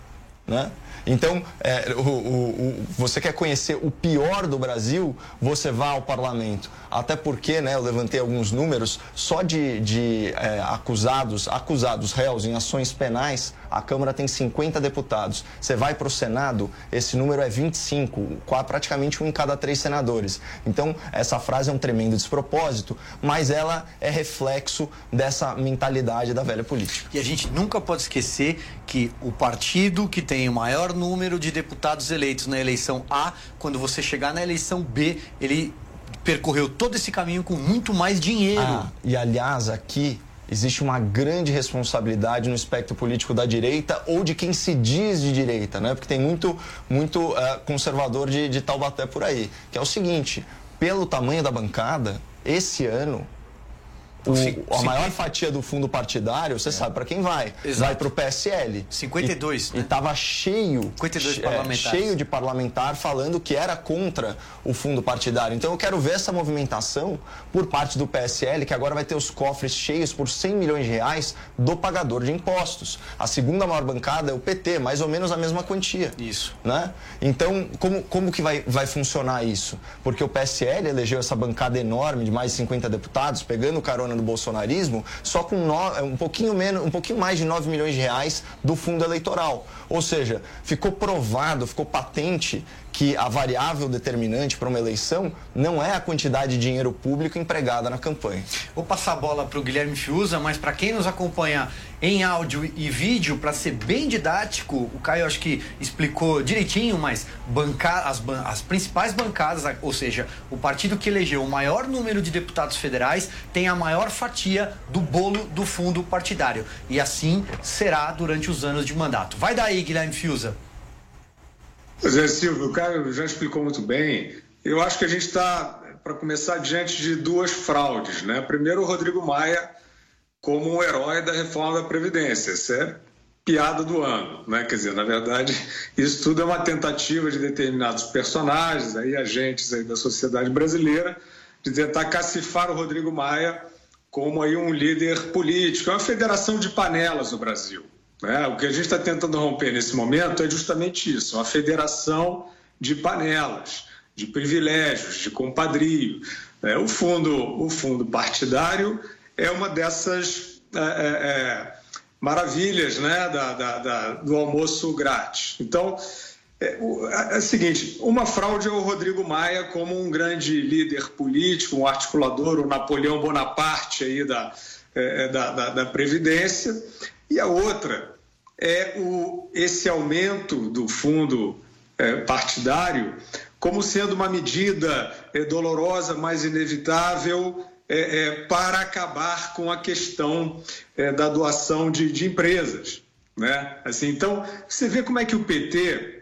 né? Então, é, o, o, o, você quer conhecer o pior do Brasil, você vá ao parlamento. Até porque, né, eu levantei alguns números, só de, de é, acusados, acusados réus em ações penais, a Câmara tem cinquenta deputados. Você vai para o Senado, esse número é vinte e cinco, praticamente um em cada três senadores. Então, essa frase é um tremendo despropósito, mas ela é reflexo dessa mentalidade da velha política. E a gente nunca pode esquecer que o partido que tem o maior número de deputados eleitos na eleição A, quando você chegar na eleição B, ele percorreu todo esse caminho com muito mais dinheiro. Ah, e aliás, aqui existe uma grande responsabilidade no espectro político da direita ou de quem se diz de direita, né? Porque tem muito, muito uh, conservador de, de Taubaté por aí, que é o seguinte: pelo tamanho da bancada, esse ano O, sim, a sim. maior fatia do fundo partidário, você é. sabe para quem vai. Exato. Vai para o P S L. cinquenta e dois, e, né? E estava cheio, cinquenta e dois che, parlamentares. cheio de parlamentar falando que era contra o fundo partidário. Então eu quero ver essa movimentação por parte do P S L, que agora vai ter os cofres cheios por cem milhões de reais do pagador de impostos. A segunda maior bancada é o P T, mais ou menos a mesma quantia. Isso. Né? Então, como, como que vai, vai funcionar isso? Porque o P S L elegeu essa bancada enorme de mais de cinquenta deputados, pegando carona do bolsonarismo, só com no, um, pouquinho menos, um pouquinho mais de nove milhões de reais do fundo eleitoral. Ou seja, ficou provado, ficou patente que a variável determinante para uma eleição não é a quantidade de dinheiro público empregada na campanha. Vou passar a bola para o Guilherme Fiuza, mas para quem nos acompanha em áudio e vídeo, para ser bem didático, o Caio acho que explicou direitinho, mas banca, as, as principais bancadas, ou seja, o partido que elegeu o maior número de deputados federais tem a maior fatia do bolo do fundo partidário. E assim será durante os anos de mandato. Vai daí, Guilherme Fiuza. Pois é, Silvio, o Caio já explicou muito bem. Eu acho que a gente está, para começar, diante de duas fraudes, né? Primeiro, o Rodrigo Maia como um herói da reforma da Previdência. Isso é piada do ano, né? Quer dizer, na verdade, isso tudo é uma tentativa de determinados personagens, aí, agentes aí da sociedade brasileira, de tentar cacifar o Rodrigo Maia como aí um líder político. É uma federação de panelas no Brasil. É, o que a gente está tentando romper nesse momento é justamente isso, uma federação de panelas, de privilégios, de compadrio. É, o, fundo, o fundo partidário é uma dessas é, é, maravilhas, né, da, da, da, do almoço grátis. Então, é, é o seguinte, uma fraude é o Rodrigo Maia como um grande líder político, um articulador, o Napoleão Bonaparte aí da, é, da, da, da Previdência. E a outra é o, esse aumento do fundo é, partidário como sendo uma medida é, dolorosa, mas inevitável é, é, para acabar com a questão é, da doação de, de empresas. Né? Assim, então, você vê como é que o P T,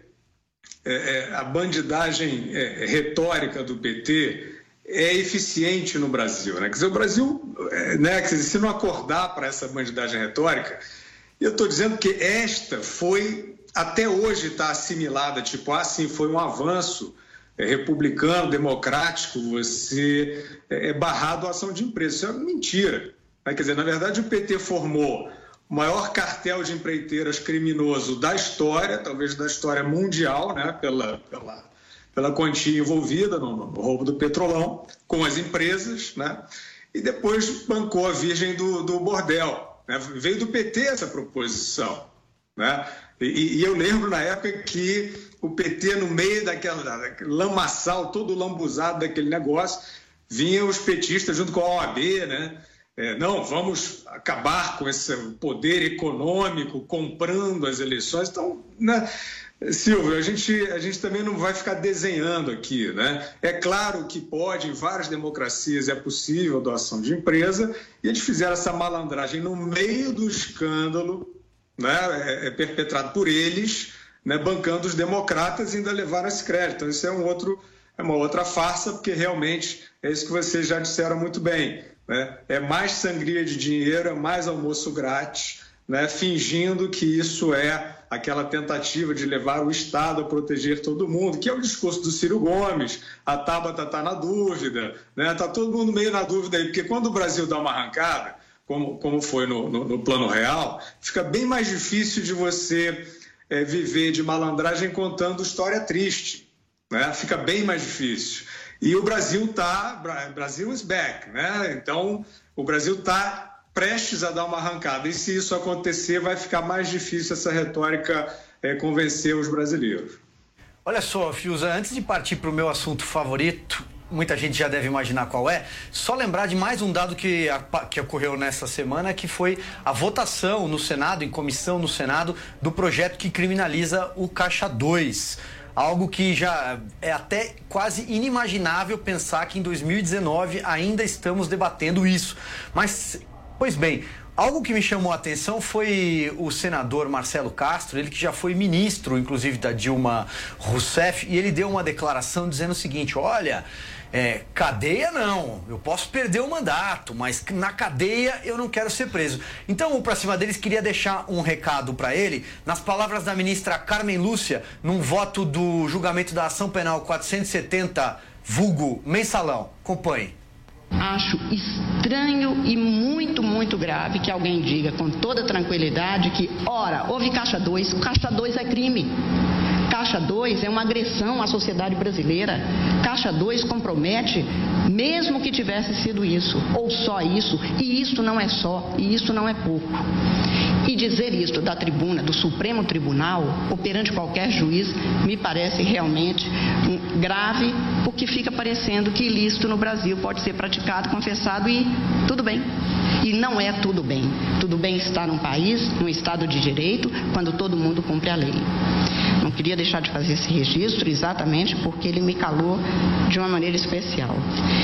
é, é, a bandidagem é, retórica do P T é eficiente no Brasil. Né? Quer dizer, o Brasil, é, né, quer dizer, se não acordar para essa bandidagem retórica, eu estou dizendo que esta foi, até hoje está assimilada, tipo, ah, sim, foi um avanço é, republicano, democrático, você é, barrar a doação de empresas. Isso é mentira. Né? Quer dizer, na verdade, o P T formou o maior cartel de empreiteiras criminoso da história, talvez da história mundial, né? pela, pela, pela quantia envolvida no, no roubo do Petrolão, com as empresas, né? E depois bancou a virgem do, do bordel. Veio do P T essa proposição, né? E, e eu lembro na época que o P T, no meio daquela daquele lamaçal, todo lambuzado daquele negócio, vinham os petistas junto com a O A B, né? É, não, vamos acabar com esse poder econômico comprando as eleições. Então, né, Silvio, a gente, a gente também não vai ficar desenhando aqui, né? É claro que pode, em várias democracias é possível a doação de empresa, e eles fizeram essa malandragem no meio do escândalo, né? É, é perpetrado por eles, né? Bancando os democratas e ainda levaram esse crédito. Então, isso é, um outro, é uma outra farsa, porque realmente é isso que vocês já disseram muito bem, né? É mais sangria de dinheiro, é mais almoço grátis, né? Fingindo que isso é aquela tentativa de levar o Estado a proteger todo mundo, que é o discurso do Ciro Gomes. A Tabata está na dúvida, né? Está todo mundo meio na dúvida aí, porque quando o Brasil dá uma arrancada, como, como foi no, no, no plano real, fica bem mais difícil de você é, viver de malandragem contando história triste, né? Fica bem mais difícil. E o Brasil está, Brasil is back, né? Então o Brasil está prestes a dar uma arrancada. E se isso acontecer, vai ficar mais difícil essa retórica é, convencer os brasileiros. Olha só, Fiuza, antes de partir para o meu assunto favorito, muita gente já deve imaginar qual é, só lembrar de mais um dado que, que ocorreu nessa semana, que foi a votação no Senado, em comissão no Senado, do projeto que criminaliza o Caixa dois. Algo que já é até quase inimaginável pensar que em dois mil e dezenove ainda estamos debatendo isso. Mas, pois bem, algo que me chamou a atenção foi o senador Marcelo Castro, ele que já foi ministro, inclusive, da Dilma Rousseff, e ele deu uma declaração dizendo o seguinte: olha, é, cadeia não, eu posso perder o mandato, mas na cadeia eu não quero ser preso. Então, o Pra Cima Deles queria deixar um recado para ele, nas palavras da ministra Carmen Lúcia, num voto do julgamento da ação penal quatrocentos e setenta, vulgo mensalão. Acompanhe. Acho estranho e muito, muito grave que alguém diga com toda tranquilidade que, ora, houve Caixa dois, Caixa dois é crime. Caixa dois é uma agressão à sociedade brasileira. Caixa dois compromete, mesmo que tivesse sido isso, ou só isso, e isso não é só, e isso não é pouco. E dizer isto da tribuna do Supremo Tribunal, ou perante qualquer juiz, me parece realmente um, grave, porque fica parecendo que ilícito no Brasil pode ser praticado, confessado e tudo bem. E não é tudo bem. Tudo bem estar num país, num Estado de Direito, quando todo mundo cumpre a lei. Não queria deixar de fazer esse registro exatamente porque ele me calou de uma maneira especial.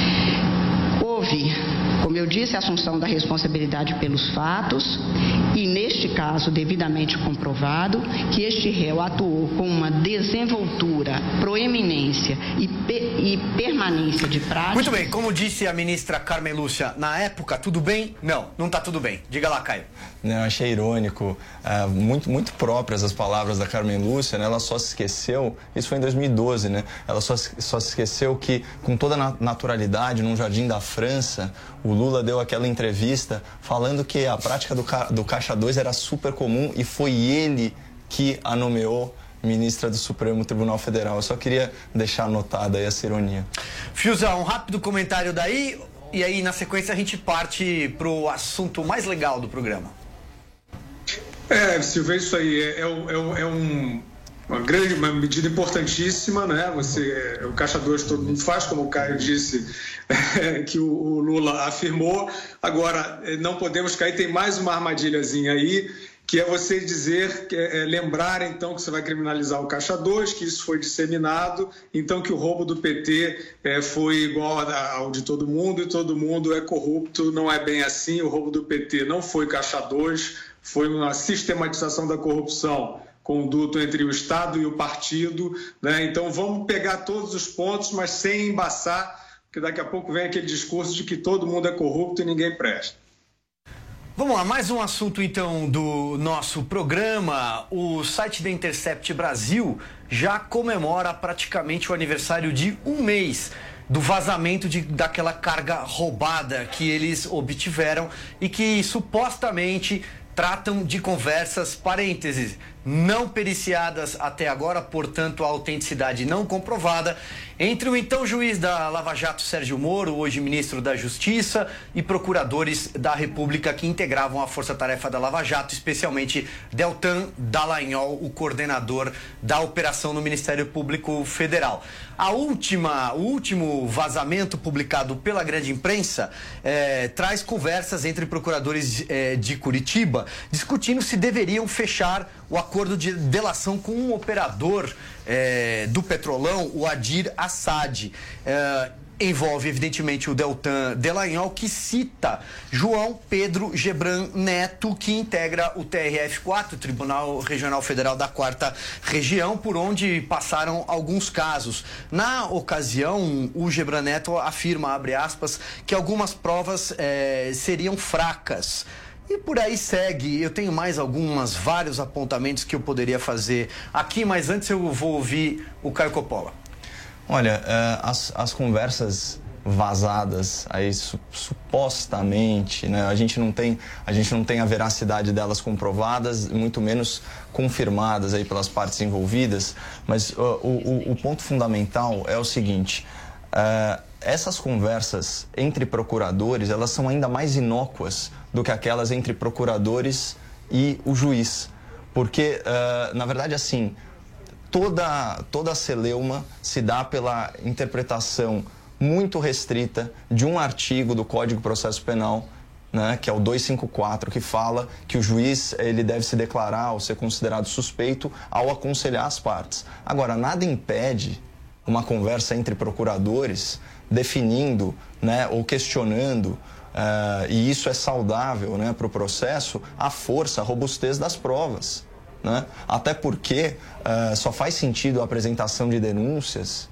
Houve, como eu disse, a assunção da responsabilidade pelos fatos e, neste caso, devidamente comprovado que este réu atuou com uma desenvoltura, proeminência e, pe e permanência de prática... Muito bem, como disse a ministra Carmen Lúcia, na época, tudo bem? Não, não está tudo bem. Diga lá, Caio. Eu achei irônico, uh, muito, muito próprias as palavras da Carmen Lúcia, né? Ela só se esqueceu, isso foi em dois mil e doze, né? Ela só, só se esqueceu que, com toda a naturalidade, num jardim da França, o Lula deu aquela entrevista falando que a prática do, ca do Caixa dois era super comum e foi ele que a nomeou ministra do Supremo Tribunal Federal. Eu só queria deixar anotada aí essa ironia. Fiuza, um rápido comentário daí e aí na sequência a gente parte para o assunto mais legal do programa. É, Silvio, isso aí é, é, é, é um, uma grande, uma medida importantíssima, né? Você, o Caixa dois todo mundo faz, como o Caio disse, é, que o, o Lula afirmou. Agora, não podemos cair, tem mais uma armadilhazinha aí, que é você dizer, que é, é, lembrar então que você vai criminalizar o Caixa dois, que isso foi disseminado, então que o roubo do P T é, foi igual ao de todo mundo e todo mundo é corrupto. Não é bem assim, o roubo do P T não foi Caixa dois, foi uma sistematização da corrupção, conduto entre o Estado e o partido, né? Então vamos pegar todos os pontos, mas sem embaçar, porque daqui a pouco vem aquele discurso de que todo mundo é corrupto e ninguém presta. Vamos lá, mais um assunto então do nosso programa. O site da Intercept Brasil já comemora praticamente o aniversário de um mês do vazamento de, daquela carga roubada que eles obtiveram e que supostamente tratam de conversas, parênteses, não periciadas até agora, portanto a autenticidade não comprovada, entre o então juiz da Lava Jato, Sérgio Moro, hoje ministro da Justiça, e procuradores da República que integravam a força-tarefa da Lava Jato, especialmente Deltan Dallagnol, o coordenador da operação no Ministério Público Federal. A última, o último vazamento publicado pela grande imprensa eh, traz conversas entre procuradores eh, de Curitiba, discutindo se deveriam fechar o acordo de delação com um operador eh, do Petrolão, o Adir Assad. Eh, envolve, evidentemente, o Deltan Dallagnol, que cita João Pedro Gebran Neto, que integra o T R F quatro, Tribunal Regional Federal da Quarta Região, por onde passaram alguns casos. Na ocasião, o Gebran Neto afirma, abre aspas, que algumas provas eh, seriam fracas. E por aí segue. Eu tenho mais algumas, vários apontamentos que eu poderia fazer aqui, mas antes eu vou ouvir o Caio Coppola. Olha, uh, as, as conversas vazadas aí su, supostamente, né? A gente não tem, a gente não tem a veracidade delas comprovadas, muito menos confirmadas aí pelas partes envolvidas, mas uh, o, o, o ponto fundamental é o seguinte, uh, essas conversas entre procuradores, elas são ainda mais inócuas do que aquelas entre procuradores e o juiz, porque, uh, na verdade, assim, toda, toda a celeuma se dá pela interpretação muito restrita de um artigo do Código de Processo Penal, né, que é o duzentos e cinquenta e quatro, que fala que o juiz ele deve se declarar ou ser considerado suspeito ao aconselhar as partes. Agora, nada impede uma conversa entre procuradores definindo, né, ou questionando, uh, e isso é saudável, né, para o processo, a força, a robustez das provas, né? Até porque uh, só faz sentido a apresentação de denúncias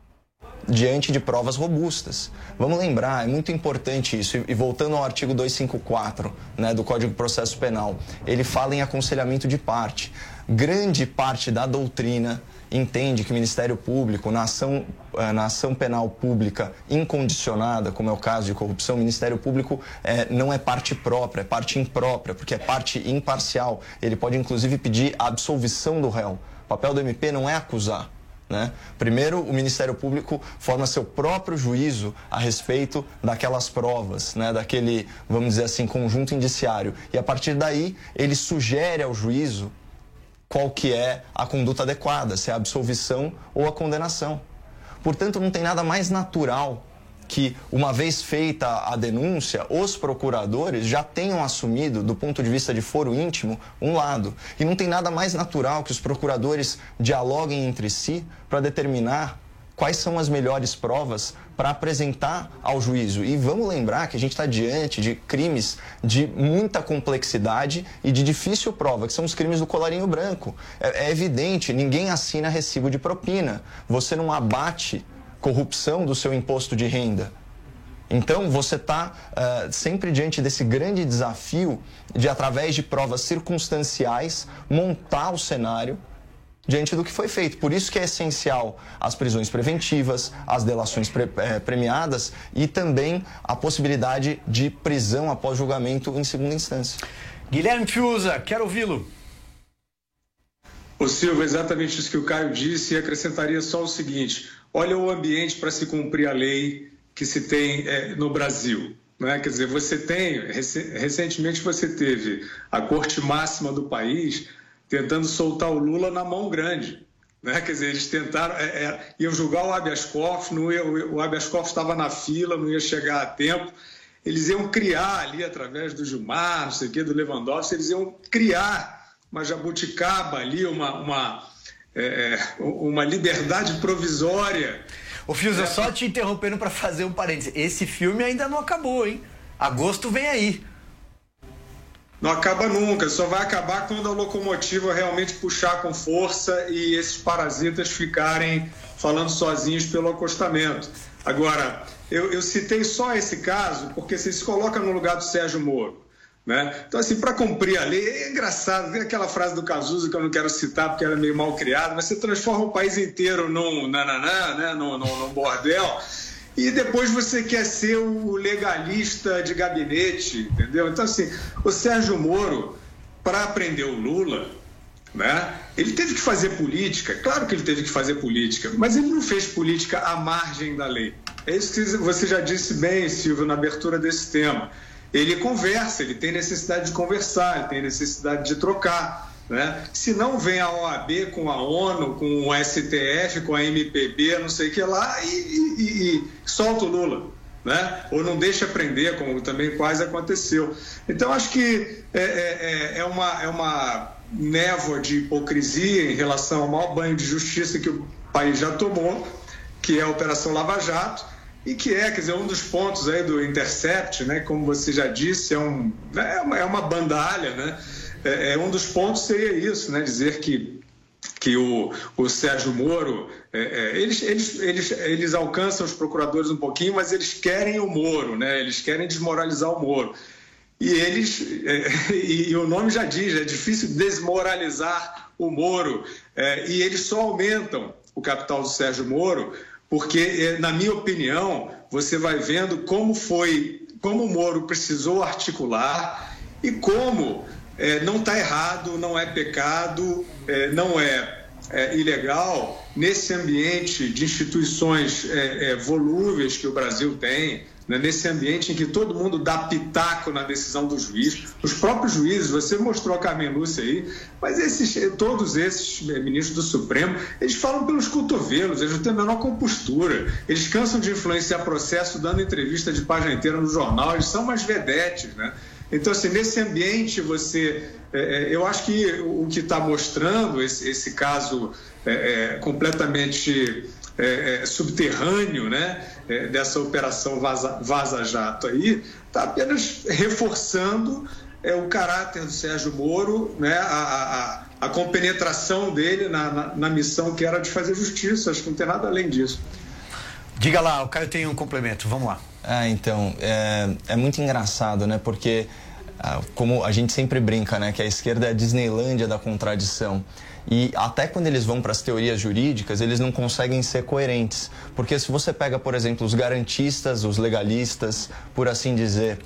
diante de provas robustas. Vamos lembrar, é muito importante isso, e voltando ao artigo duzentos e cinquenta e quatro, né, do Código de Processo Penal, ele fala em aconselhamento de parte. Grande parte da doutrina entende que o Ministério Público, na ação, na ação penal pública incondicionada, como é o caso de corrupção, o Ministério Público é, não é parte própria, é parte imprópria, porque é parte imparcial. Ele pode, inclusive, pedir a absolvição do réu. O papel do M P não é acusar, né? Primeiro, o Ministério Público forma seu próprio juízo a respeito daquelas provas, né? Daquele, vamos dizer assim, conjunto indiciário. E a partir daí, ele sugere ao juízo qual que é a conduta adequada, se é a absolvição ou a condenação. Portanto, não tem nada mais natural que, uma vez feita a denúncia, os procuradores já tenham assumido, do ponto de vista de foro íntimo, um lado. E não tem nada mais natural que os procuradores dialoguem entre si para determinar quais são as melhores provas para apresentar ao juízo. E vamos lembrar que a gente está diante de crimes de muita complexidade e de difícil prova, que são os crimes do colarinho branco. É, é evidente, ninguém assina recibo de propina. Você não abate corrupção do seu imposto de renda. Então, você está uh, sempre diante desse grande desafio de, através de provas circunstanciais, montar o cenário diante do que foi feito. Por isso que é essencial as prisões preventivas, as delações pre eh, premiadas e também a possibilidade de prisão após julgamento em segunda instância. Guilherme Fiuza, quero ouvi-lo. Ô Silva, exatamente isso que o Caio disse, e acrescentaria só o seguinte: olha o ambiente para se cumprir a lei que se tem é, no Brasil. Né? Quer dizer, você tem, recentemente você teve a Corte Máxima do país tentando soltar o Lula na mão grande. Né? Quer dizer, eles tentaram, é, é, iam julgar o habeas corpus, não ia, o habeas corpus estava na fila, não ia chegar a tempo. Eles iam criar ali, através do Gilmar, não sei o quê, do Lewandowski, eles iam criar uma jabuticaba ali, uma, uma, é, uma liberdade provisória. Ô Fiuza, é. só te interrompendo para fazer um parênteses. Esse filme ainda não acabou, hein? Agosto vem aí. Não acaba nunca, só vai acabar quando a locomotiva realmente puxar com força e esses parasitas ficarem falando sozinhos pelo acostamento. Agora, eu, eu citei só esse caso porque você se coloca no lugar do Sérgio Moro. Né? Então, assim, para cumprir a lei, é engraçado, tem aquela frase do Cazuza que eu não quero citar porque era meio mal criada, mas você transforma o país inteiro num nananã, né? num, num, num bordel, e depois você quer ser o legalista de gabinete, entendeu? Então, assim, o Sérgio Moro, para prender o Lula, né, ele teve que fazer política, claro que ele teve que fazer política, mas ele não fez política à margem da lei. É isso que você já disse bem, Silvio, na abertura desse tema. Ele conversa, ele tem necessidade de conversar, ele tem necessidade de trocar. Né? Se não vem a O A B com a ONU, com o S T F, com a M P B, não sei o que lá, e, e, e solta o Lula. Né? Ou não deixa prender, como também quase aconteceu. Então, acho que é, é, é, uma, é uma névoa de hipocrisia em relação ao maior banho de justiça que o país já tomou, que é a Operação Lava Jato, e que é, quer dizer, um dos pontos aí do Intercept, né, como você já disse, é, um, é, uma, é uma bandalha, né? É, é, um dos pontos seria isso, né, dizer que, que o, o Sérgio Moro, é, é, eles, eles, eles, eles alcançam os procuradores um pouquinho, mas eles querem o Moro, né, eles querem desmoralizar o Moro. E eles, é, e, e o nome já diz, é difícil desmoralizar o Moro, é, e eles só aumentam o capital do Sérgio Moro porque, na minha opinião, você vai vendo como foi, como o Moro precisou articular e como é, não está errado, não é pecado, é, não é, é ilegal nesse ambiente de instituições é, é, volúveis que o Brasil tem, né, nesse ambiente em que todo mundo dá pitaco na decisão do juiz, os próprios juízes, você mostrou a Carmen Lúcia aí, mas esses, todos esses ministros do Supremo, eles falam pelos cotovelos, eles não têm a menor compostura, eles cansam de influenciar processo dando entrevista de página inteira no jornal, eles são umas vedetes, né? Então, assim, nesse ambiente, você, é, eu acho que o que está mostrando esse, esse caso é, é, completamente é, é, subterrâneo, né, é, dessa operação Vaza, Vaza Jato aí, está apenas reforçando é, o caráter do Sérgio Moro, né, a, a, a compenetração dele na, na, na missão que era de fazer justiça. Acho que não tem nada além disso. Diga lá, o Caio tem um complemento, vamos lá. Ah, então, é, é muito engraçado, né, porque ah, como a gente sempre brinca, né, que a esquerda é a Disneylândia da contradição. E até quando eles vão para as teorias jurídicas, eles não conseguem ser coerentes. Porque se você pega, por exemplo, os garantistas, os legalistas, por assim dizer,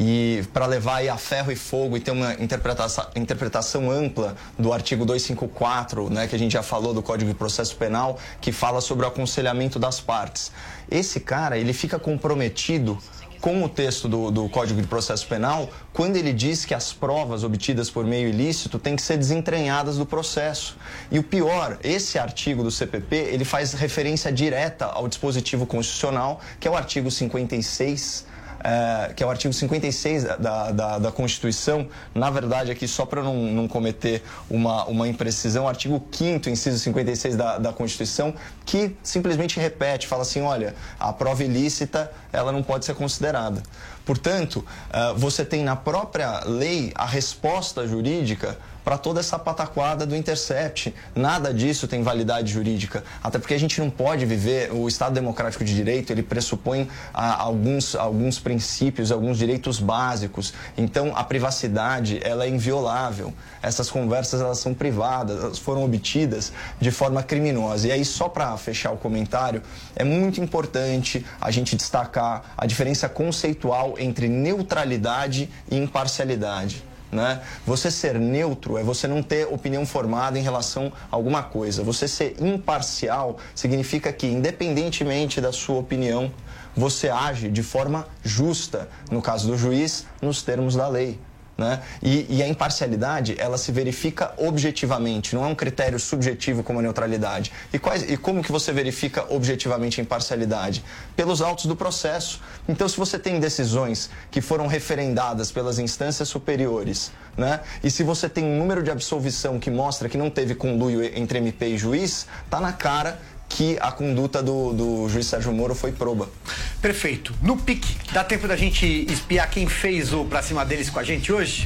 e para levar aí a ferro e fogo e ter uma interpretação, interpretação ampla do artigo duzentos e cinquenta e quatro, né, que a gente já falou do Código de Processo Penal, que fala sobre o aconselhamento das partes. Esse cara, ele fica comprometido com o texto do, do Código de Processo Penal, quando ele diz que as provas obtidas por meio ilícito têm que ser desentranhadas do processo. E o pior, esse artigo do C P P, ele faz referência direta ao dispositivo constitucional, que é o artigo cinquenta e seis, É, que é o artigo cinquenta e seis da, da, da Constituição. Na verdade, aqui, só para não, não cometer uma, uma imprecisão, o artigo quinto, inciso cinquenta e seis da, da Constituição, que simplesmente repete, fala assim, olha, a prova ilícita, ela não pode ser considerada. Portanto, uh, você tem na própria lei a resposta jurídica para toda essa pataquada do Intercept. Nada disso tem validade jurídica, até porque a gente não pode viver, o Estado Democrático de Direito, ele pressupõe ah, alguns, alguns princípios, alguns direitos básicos. Então, a privacidade, ela é inviolável. Essas conversas, elas são privadas, elas foram obtidas de forma criminosa. E aí, só para fechar o comentário, é muito importante a gente destacar a diferença conceitual entre neutralidade e imparcialidade. Né? Você ser neutro é você não ter opinião formada em relação a alguma coisa. Você ser imparcial significa que, independentemente da sua opinião, você age de forma justa, no caso do juiz, nos termos da lei. Né? E, e a imparcialidade, ela se verifica objetivamente, não é um critério subjetivo como a neutralidade. E, quais, e como que você verifica objetivamente a imparcialidade? Pelos autos do processo. Então, se você tem decisões que foram referendadas pelas instâncias superiores, né? E se você tem um número de absolvição que mostra que não teve conluio entre M P e juiz, tá na cara que a conduta do, do juiz Sérgio Moro foi proba. Perfeito. No pique, dá tempo da gente espiar quem fez o Pra Cima Deles com a gente hoje?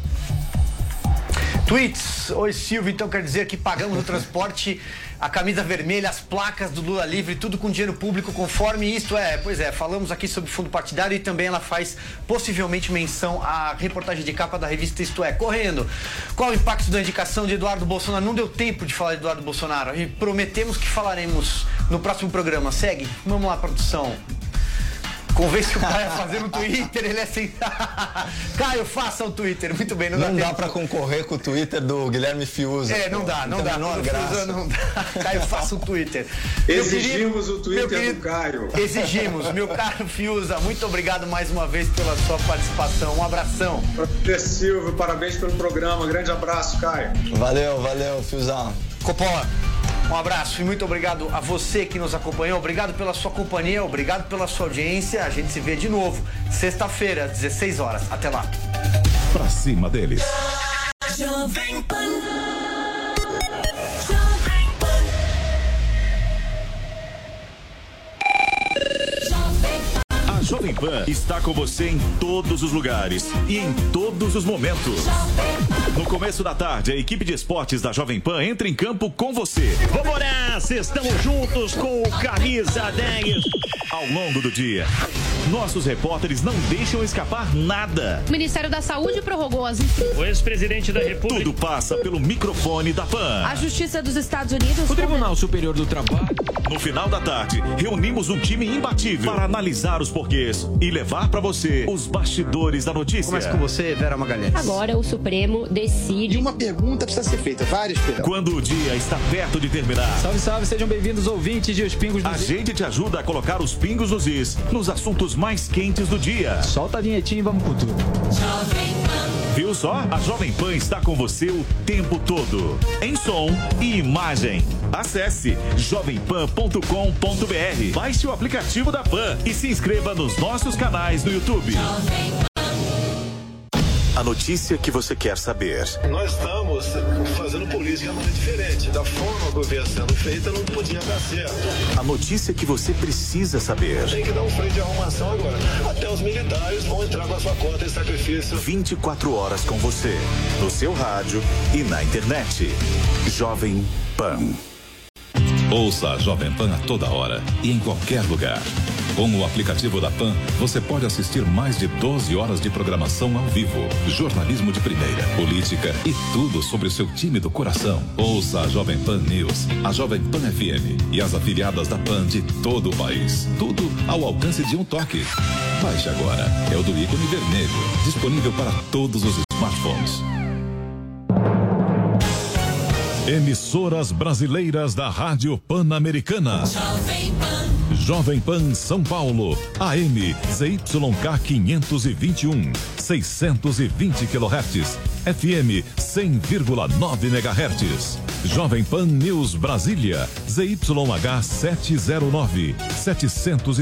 Tweets. Oi, Silvio, então quer dizer que pagamos o transporte, a camisa vermelha, as placas do Lula Livre, tudo com dinheiro público, conforme isto é. Pois é, falamos aqui sobre fundo partidário e também ela faz possivelmente menção à reportagem de capa da revista Isto É. Correndo. Qual o impacto da indicação de Eduardo Bolsonaro? Não deu tempo de falar de Eduardo Bolsonaro e prometemos que falaremos no próximo programa. Segue? Vamos lá, produção. Convence o Caio a fazer no Twitter, ele é sem... Caio, faça o Twitter, muito bem. Não, não dá, dá para concorrer com o Twitter do Guilherme Fiuza. É, não dá, não dá. Não, graça. não dá. Caio, faça o Twitter. Exigimos querido, o Twitter querido, do Caio. Exigimos. Meu caro Fiuza, muito obrigado mais uma vez pela sua participação. Um abração. Prazer, Silvio, parabéns pelo programa. Grande abraço, Caio. Valeu, valeu, Fiuzão. Coppola. Um abraço e muito obrigado a você que nos acompanhou. Obrigado pela sua companhia, obrigado pela sua audiência. A gente se vê de novo sexta-feira, às dezesseis horas. Até lá. Pra cima deles. Jovem Pan. A Jovem Pan está com você em todos os lugares e em todos os momentos. No começo da tarde, a equipe de esportes da Jovem Pan entra em campo com você. Vamos nessa, estamos juntos com o Camisa dez. Ao longo do dia, Nossos repórteres não deixam escapar nada. O Ministério da Saúde prorrogou as... O ex-presidente da República... Tudo passa pelo microfone da Pan. A Justiça dos Estados Unidos... O Tribunal Superior do Trabalho... No final da tarde, reunimos um time imbatível para analisar os porquês e levar para você os bastidores da notícia. Começa com você, Vera Magalhães. Agora o Supremo decide... E uma pergunta precisa ser feita, várias perguntas. Quando o dia está perto de terminar... Salve, salve, sejam bem-vindos, ouvintes de Os Pingos nos A gente te ajuda a colocar os pingos nos is, nos assuntos mais quentes do dia. Solta a vinhetinha e vamos com tudo. Viu só? A Jovem Pan está com você o tempo todo, em som e imagem. Acesse jovem pan ponto com ponto b r, baixe o aplicativo da Pan e se inscreva nos nossos canais no YouTube. A notícia que você quer saber. Nós estamos fazendo política de maneira diferente. Da forma que vinha sendo feita, não podia dar certo. A notícia que você precisa saber. Tem que dar um freio de arrumação agora. Até os militares vão entrar com a sua conta em sacrifício. vinte e quatro horas com você, no seu rádio e na internet. Jovem Pan. Ouça a Jovem Pan a toda hora e em qualquer lugar. Com o aplicativo da Pan, você pode assistir mais de doze horas de programação ao vivo, jornalismo de primeira, política e tudo sobre o seu time do coração. Ouça a Jovem Pan News, a Jovem Pan F M e as afiliadas da Pan de todo o país. Tudo ao alcance de um toque. Baixe agora, é o do ícone vermelho, disponível para todos os smartphones. Emissoras brasileiras da Rádio Pan-Americana. Jovem Pan. Jovem Pan São Paulo, A M Z Y K quinhentos e vinte e um, seiscentos e vinte quilohertz, F M cem vírgula nove megahertz. Jovem Pan News Brasília, Z Y H setecentos e nove, setecentos e